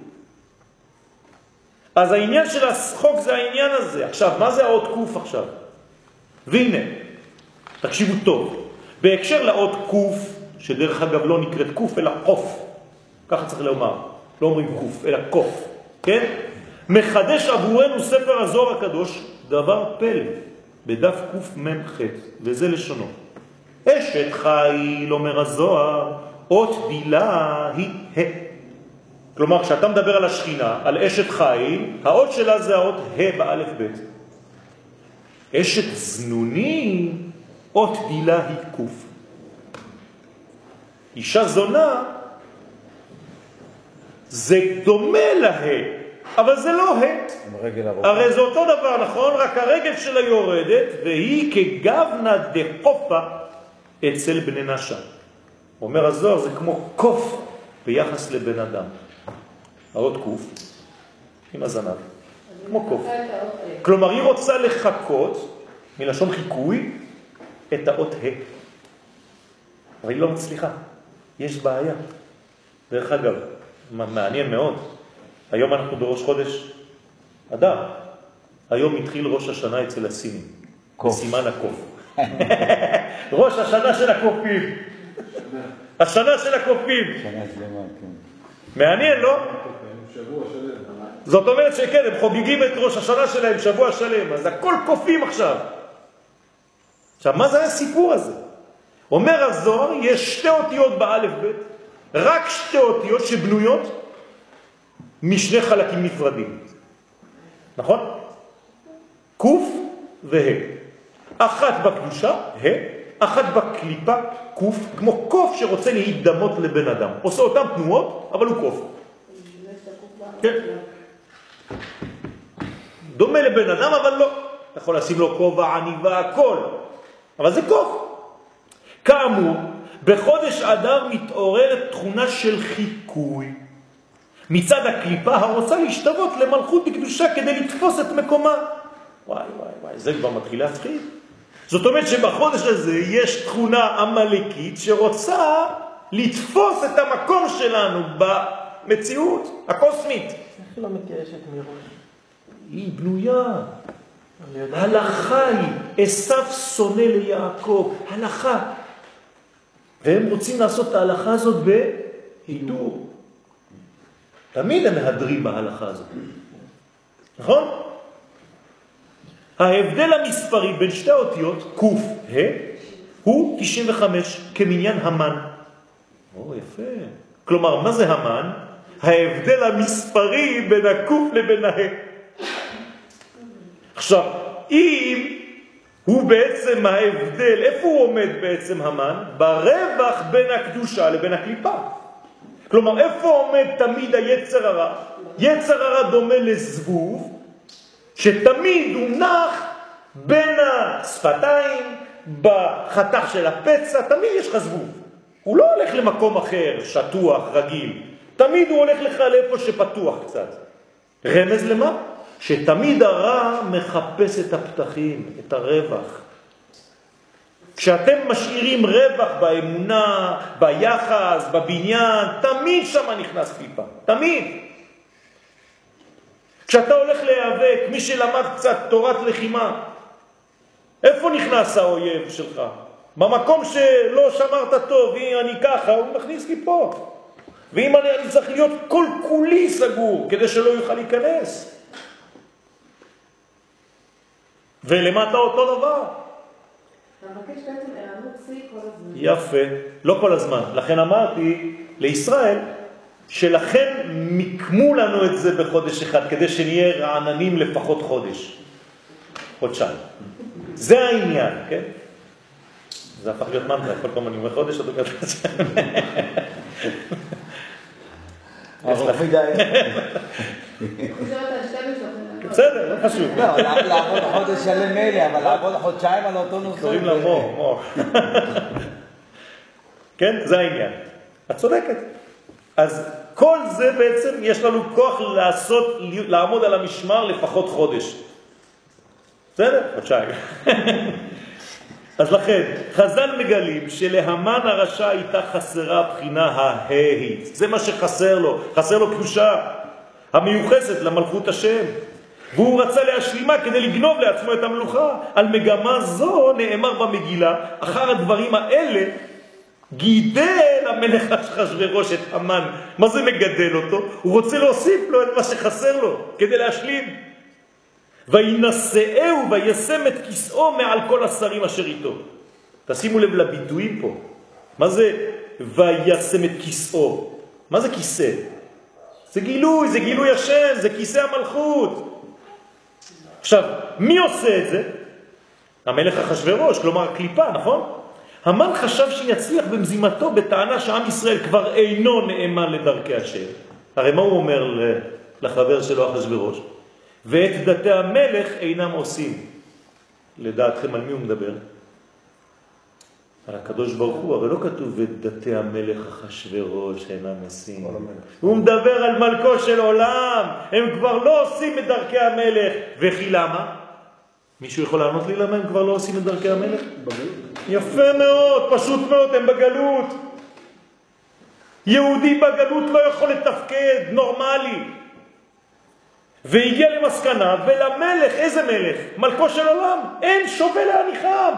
אז העניין של השחוק זה העניין הזה. עכשיו, מה זה האות קוף עכשיו? והנה, תקשיבו טוב. בהקשר לאות קוף, שדרך אגב לא נקראת קוף אלא קוף. ככה צריך לומר. לא אומרים קוף אלא קוף. כן? מחדש עבורנו ספר הזוהר הקדוש דבר פלא. בדף קוף מ"ח, וזה לשונו. אשת חיל, אומר הזוהר, אות דילה היא ה. כלומר, כשאתה מדבר על השכינה, על אשת חיל, האות שלה זה האות ה באלף בית. אשת זנוני, אות דילה היא קוף. אישה זונה, זה דומה לה, אבל זה לא הרי זה אותו דבר, נכון? רק הרגל שלה יורדת, והיא כגבנה דחופה אצל בני נשה. אומר הזוהר, זה כמו קוף ביחס לבן אדם. האות קוף עם הזנב, כמו קוף. כלומר, היא רוצה לחכות, מלשון חיקוי, את האות ה. אבל היא לא מצליחה. יש בעיה. דרך אגב, מעניין מאוד. היום אנחנו בראש חודש אדר. היום התחיל ראש השנה אצל הסינים. בסימן הקוף. ראש השנה של הקופים. השנה של הקופים. מעניין, לא? שבוע שלם. זאת אומרת שכן, הם חוגגים את ראש השנה שלהם שבוע שלם. אז הכל קופים עכשיו. עכשיו, מה זה הסיפור הזה? אומר הזוהר, יש שתי אותיות באלף בית. רק שתי אותיות שבנויות משני חלקים נפרדים. נכון? קוף והה. אחת בקדושה, ה, אחת בקליפה, קוף, כמו קוף שרוצה להידמות לבן אדם. עושה אותם תנועות, אבל הוא קוף. כן. דומה לבן אדם, אבל לא. אתה יכול לשים לו כובע, עניבה, הכל. אבל זה קוף. כאמור, בחודש אדר מתעוררת תכונה של חיקוי. מצד הקליפה הרוצה להשתוות למלכות בקדושה כדי לתפוס את מקומה. וואי, זה כבר מתחיל להפחיד. זאת אומרת שבחודש הזה יש תכונה המלכית שרוצה לתפוס את המקום שלנו במציאות הקוסמית. איך לא מתייאשת מראש? היא בנויה. הלכה היא, עשיו שונא ליעקב. הלכה. והם רוצים לעשות את ההלכה הזאת בהידור. תמיד הם מהדרים בהלכה הזאת. נכון? ההבדל המספרי בין שתי אותיות, קוף, ה, הוא 95 כמניין המן. יפה. כלומר, מה זה המן? ההבדל המספרי בין הקוף לבין הה. עכשיו, אם הוא בעצם ההבדל, איפה הוא עומד בעצם המן? ברווח בין הקדושה לבין הקליפה. כלומר, איפה עומד תמיד היצר הרע? יצר הרע דומה לזבוב, שתמיד הוא נח בין השפתיים בחתך של הפצע, תמיד יש לך זבוב. הוא לא הולך למקום אחר, שטוח, רגיל. תמיד הוא הולך לך לאיפה שפתוח קצת. רמז למה? שתמיד הרע מחפש את הפתחים, את הרווח. כשאתם משאירים רווח באמונה, ביחס, בבניין, תמיד שם נכנס קליפה. תמיד. כשאתה הולך להיאבק, מי שלמד קצת תורת לחימה, איפה נכנס האויב שלך? במקום שלא שמרת טוב, אם אני ככה, הוא מכניס לי פה. ואם אני צריך להיות כל כולי סגור, כדי שלא יוכל להיכנס. ולמטה אותו דבר. אתה מבקש בעצם הענות שיא כל הזמן. יפה, לא כל הזמן. לכן אמרתי לישראל, שלכן מיקמו לנו את זה בחודש אחד, כדי שנהיה רעננים לפחות חודש. חודשיים. זה העניין, כן? זה הפך להיות מנטרה, כל פעם אני אומר חודש, עוד לא חודשיים. ארוך מדי. בסדר, לא חשוב. לא, לעבוד חודש שלם מילא, אבל לעבוד חודשיים על אותו נושא. קוראים לה מוח. כן, זה העניין. את צודקת. אז כל זה בעצם יש לנו כוח לעמוד על המשמר לפחות חודש. בסדר? חודשיים. אז לכן, חז"ל מגלים שלהמן הרשע הייתה חסרה בחינה ההית. זה מה שחסר לו. חסר לו קדושה המיוחסת למלכות השם. והוא רצה להשלימה כדי לגנוב לעצמו את המלוכה. על מגמה זו נאמר במגילה, אחר הדברים האלה, גידל המלך אחשוורוש את המן. מה זה מגדל אותו? הוא רוצה להוסיף לו את מה שחסר לו, כדי להשלים. וינשאהו וישם את כיסאו מעל כל השרים אשר איתו. תשימו לב לביטויים פה. מה זה וישם את כיסאו? מה זה כיסא? זה גילוי השם, זה כיסא המלכות. עכשיו, מי עושה את זה? המלך אחשוורוש, כלומר קליפה, נכון? המן חשב שיצליח במזימתו בטענה שעם ישראל כבר אינו נאמן לדרכי השם. הרי מה הוא אומר לחבר שלו אחשוורוש? ואת דתי המלך אינם עושים. לדעתכם על מי הוא מדבר? על הקדוש ברוך הוא, אבל לא כתוב ואת דתי המלך אחשוורוש אינם עושים. הוא מדבר על מלכו של עולם, הם כבר לא עושים את דרכי המלך. וכי למה? מישהו יכול לענות לי למה הם כבר לא עושים את דרכי המלך? יפה מאוד, פשוט מאוד, הם בגלות. יהודי בגלות לא יכול לתפקד נורמלי. והגיע למסקנה, ולמלך, איזה מלך? מלכו של עולם, אין שווה להניחם.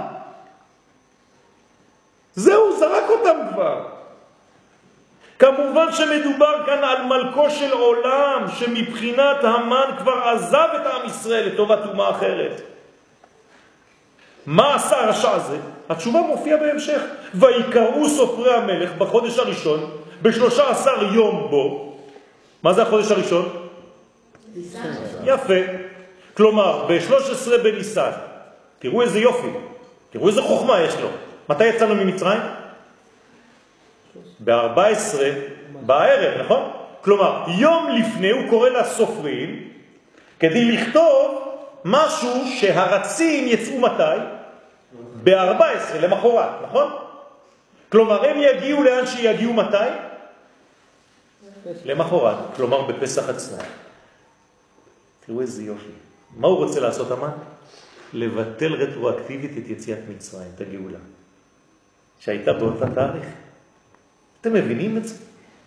זהו, זרק אותם כבר. כמובן שמדובר כאן על מלכו של עולם, שמבחינת המן כבר עזב את עם ישראל לטובת אומה אחרת. מה עשה הרשע הזה? התשובה מופיעה בהמשך. ויקראו סופרי המלך בחודש הראשון, ב13 יום בו. מה זה החודש הראשון? יפה. כלומר, ב13 בניסן. תראו איזה יופי. תראו איזה חוכמה יש לו. מתי יצאנו ממצרים? ב14 בערב, נכון? כלומר, יום לפני הוא קורא לסופרים כדי לכתוב משהו שהרצים יצאו מתי? ב14 למחרת, נכון? כלומר, הם יגיעו לאן שיגיעו מתי? למחרת, כלומר בפסח עצמו. תראו איזה יופי. מה הוא רוצה לעשות המן? לבטל רטרואקטיבית את יציאת מצרים, את הגאולה. שהייתה באותה תאריך. אתם מבינים את זה?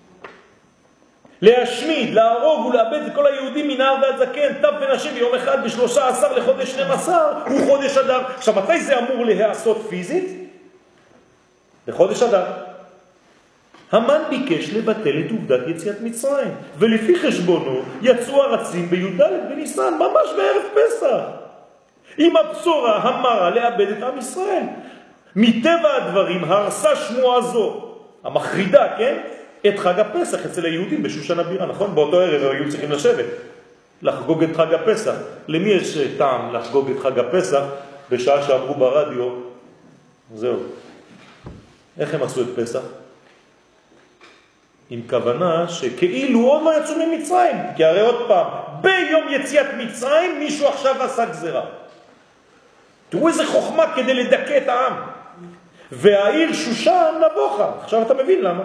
להשמיד, להרוג ולאבד את כל היהודים מנער ועד זקן, טף ונשים ביום אחד ב13 לחודש 12 הוא חודש אדר. עכשיו, מתי זה אמור להיעשות פיזית? בחודש אדר. המן ביקש לבטל את עובדת יציאת מצרים, ולפי חשבונו יצאו הרצים בי"ד בניסן, ממש בערב פסח. עם הבשורה המרה לאבד את עם ישראל. מטבע הדברים הרסה שמועה זו, המחרידה, כן? את חג הפסח אצל היהודים בשושן הבירה, נכון? באותו ערב הם היו צריכים לשבת, לחגוג את חג הפסח. למי יש טעם לחגוג את חג הפסח בשעה שאמרו ברדיו? זהו. איך הם עשו את פסח? עם כוונה שכאילו עוד לא יצאו ממצרים, כי הרי עוד פעם, ביום יציאת מצרים מישהו עכשיו עשה גזרה. תראו איזה חוכמה כדי לדכא את העם. והעיר שושן נבוכה. עכשיו אתה מבין למה.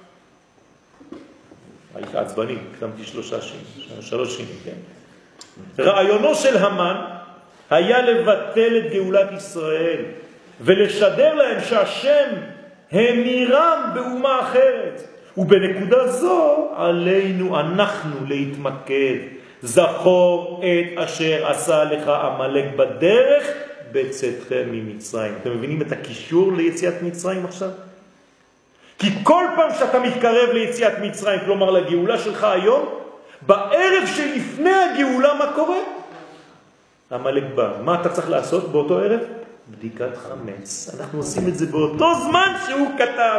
היית עצבני, קדמתי 3 שנים, כן? רעיונו של המן היה לבטל את גאולת ישראל ולשדר להם שהשם המירם באומה אחרת. ובנקודה זו עלינו אנחנו להתמקד. זכור את אשר עשה לך עמלק בדרך בצאתכם ממצרים. אתם מבינים את הקישור ליציאת מצרים עכשיו? כי כל פעם שאתה מתקרב ליציאת מצרים, כלומר לגאולה שלך היום, בערב שלפני הגאולה מה קורה? עמלק בא. מה אתה צריך לעשות באותו ערב? בדיקת חמץ. אנחנו עושים את זה באותו זמן שהוא כתב.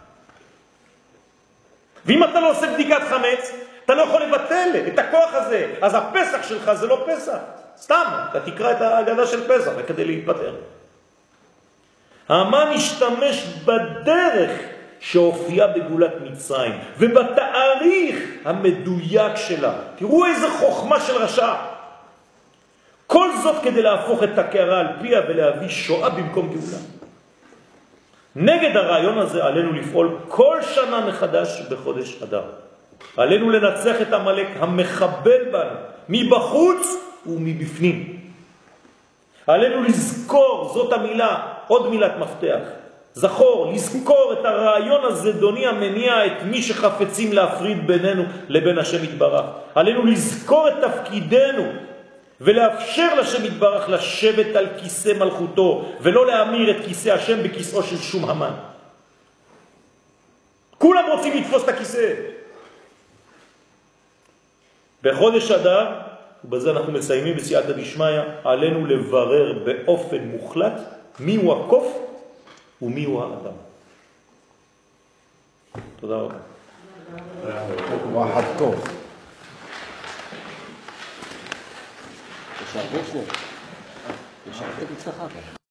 ואם אתה לא עושה בדיקת חמץ, אתה לא יכול לבטל את הכוח הזה. אז הפסח שלך זה לא פסח. סתם, אתה תקרא את ההגדה של פסח כדי להתפטר. המן השתמש בדרך שהופיעה בגאולת מצרים, ובתאריך המדויק שלה. תראו איזה חוכמה של רשע. כל זאת כדי להפוך את הקערה על פיה ולהביא שואה במקום גאולה. נגד הרעיון הזה עלינו לפעול כל שנה מחדש בחודש אדר. עלינו לנצח את עמלק המחבל בנו, מבחוץ ומבפנים. עלינו לזכור, זאת המילה, עוד מילת מפתח. זכור, לזכור את הרעיון הזדוני המניע את מי שחפצים להפריד בינינו לבין השם יתברך. עלינו לזכור את תפקידנו ולאפשר לשם יתברך לשבת על כיסא מלכותו ולא להמיר את כיסא השם בכיסאו של שום המן. כולם רוצים לתפוס את הכיסא. בחודש אדר, ובזה אנחנו מסיימים בסייעתא דשמיא, עלינו לברר באופן מוחלט מיהו הקוף ומיהו האדם. תודה רבה. ואחד טוב. יש הרבה אצלך.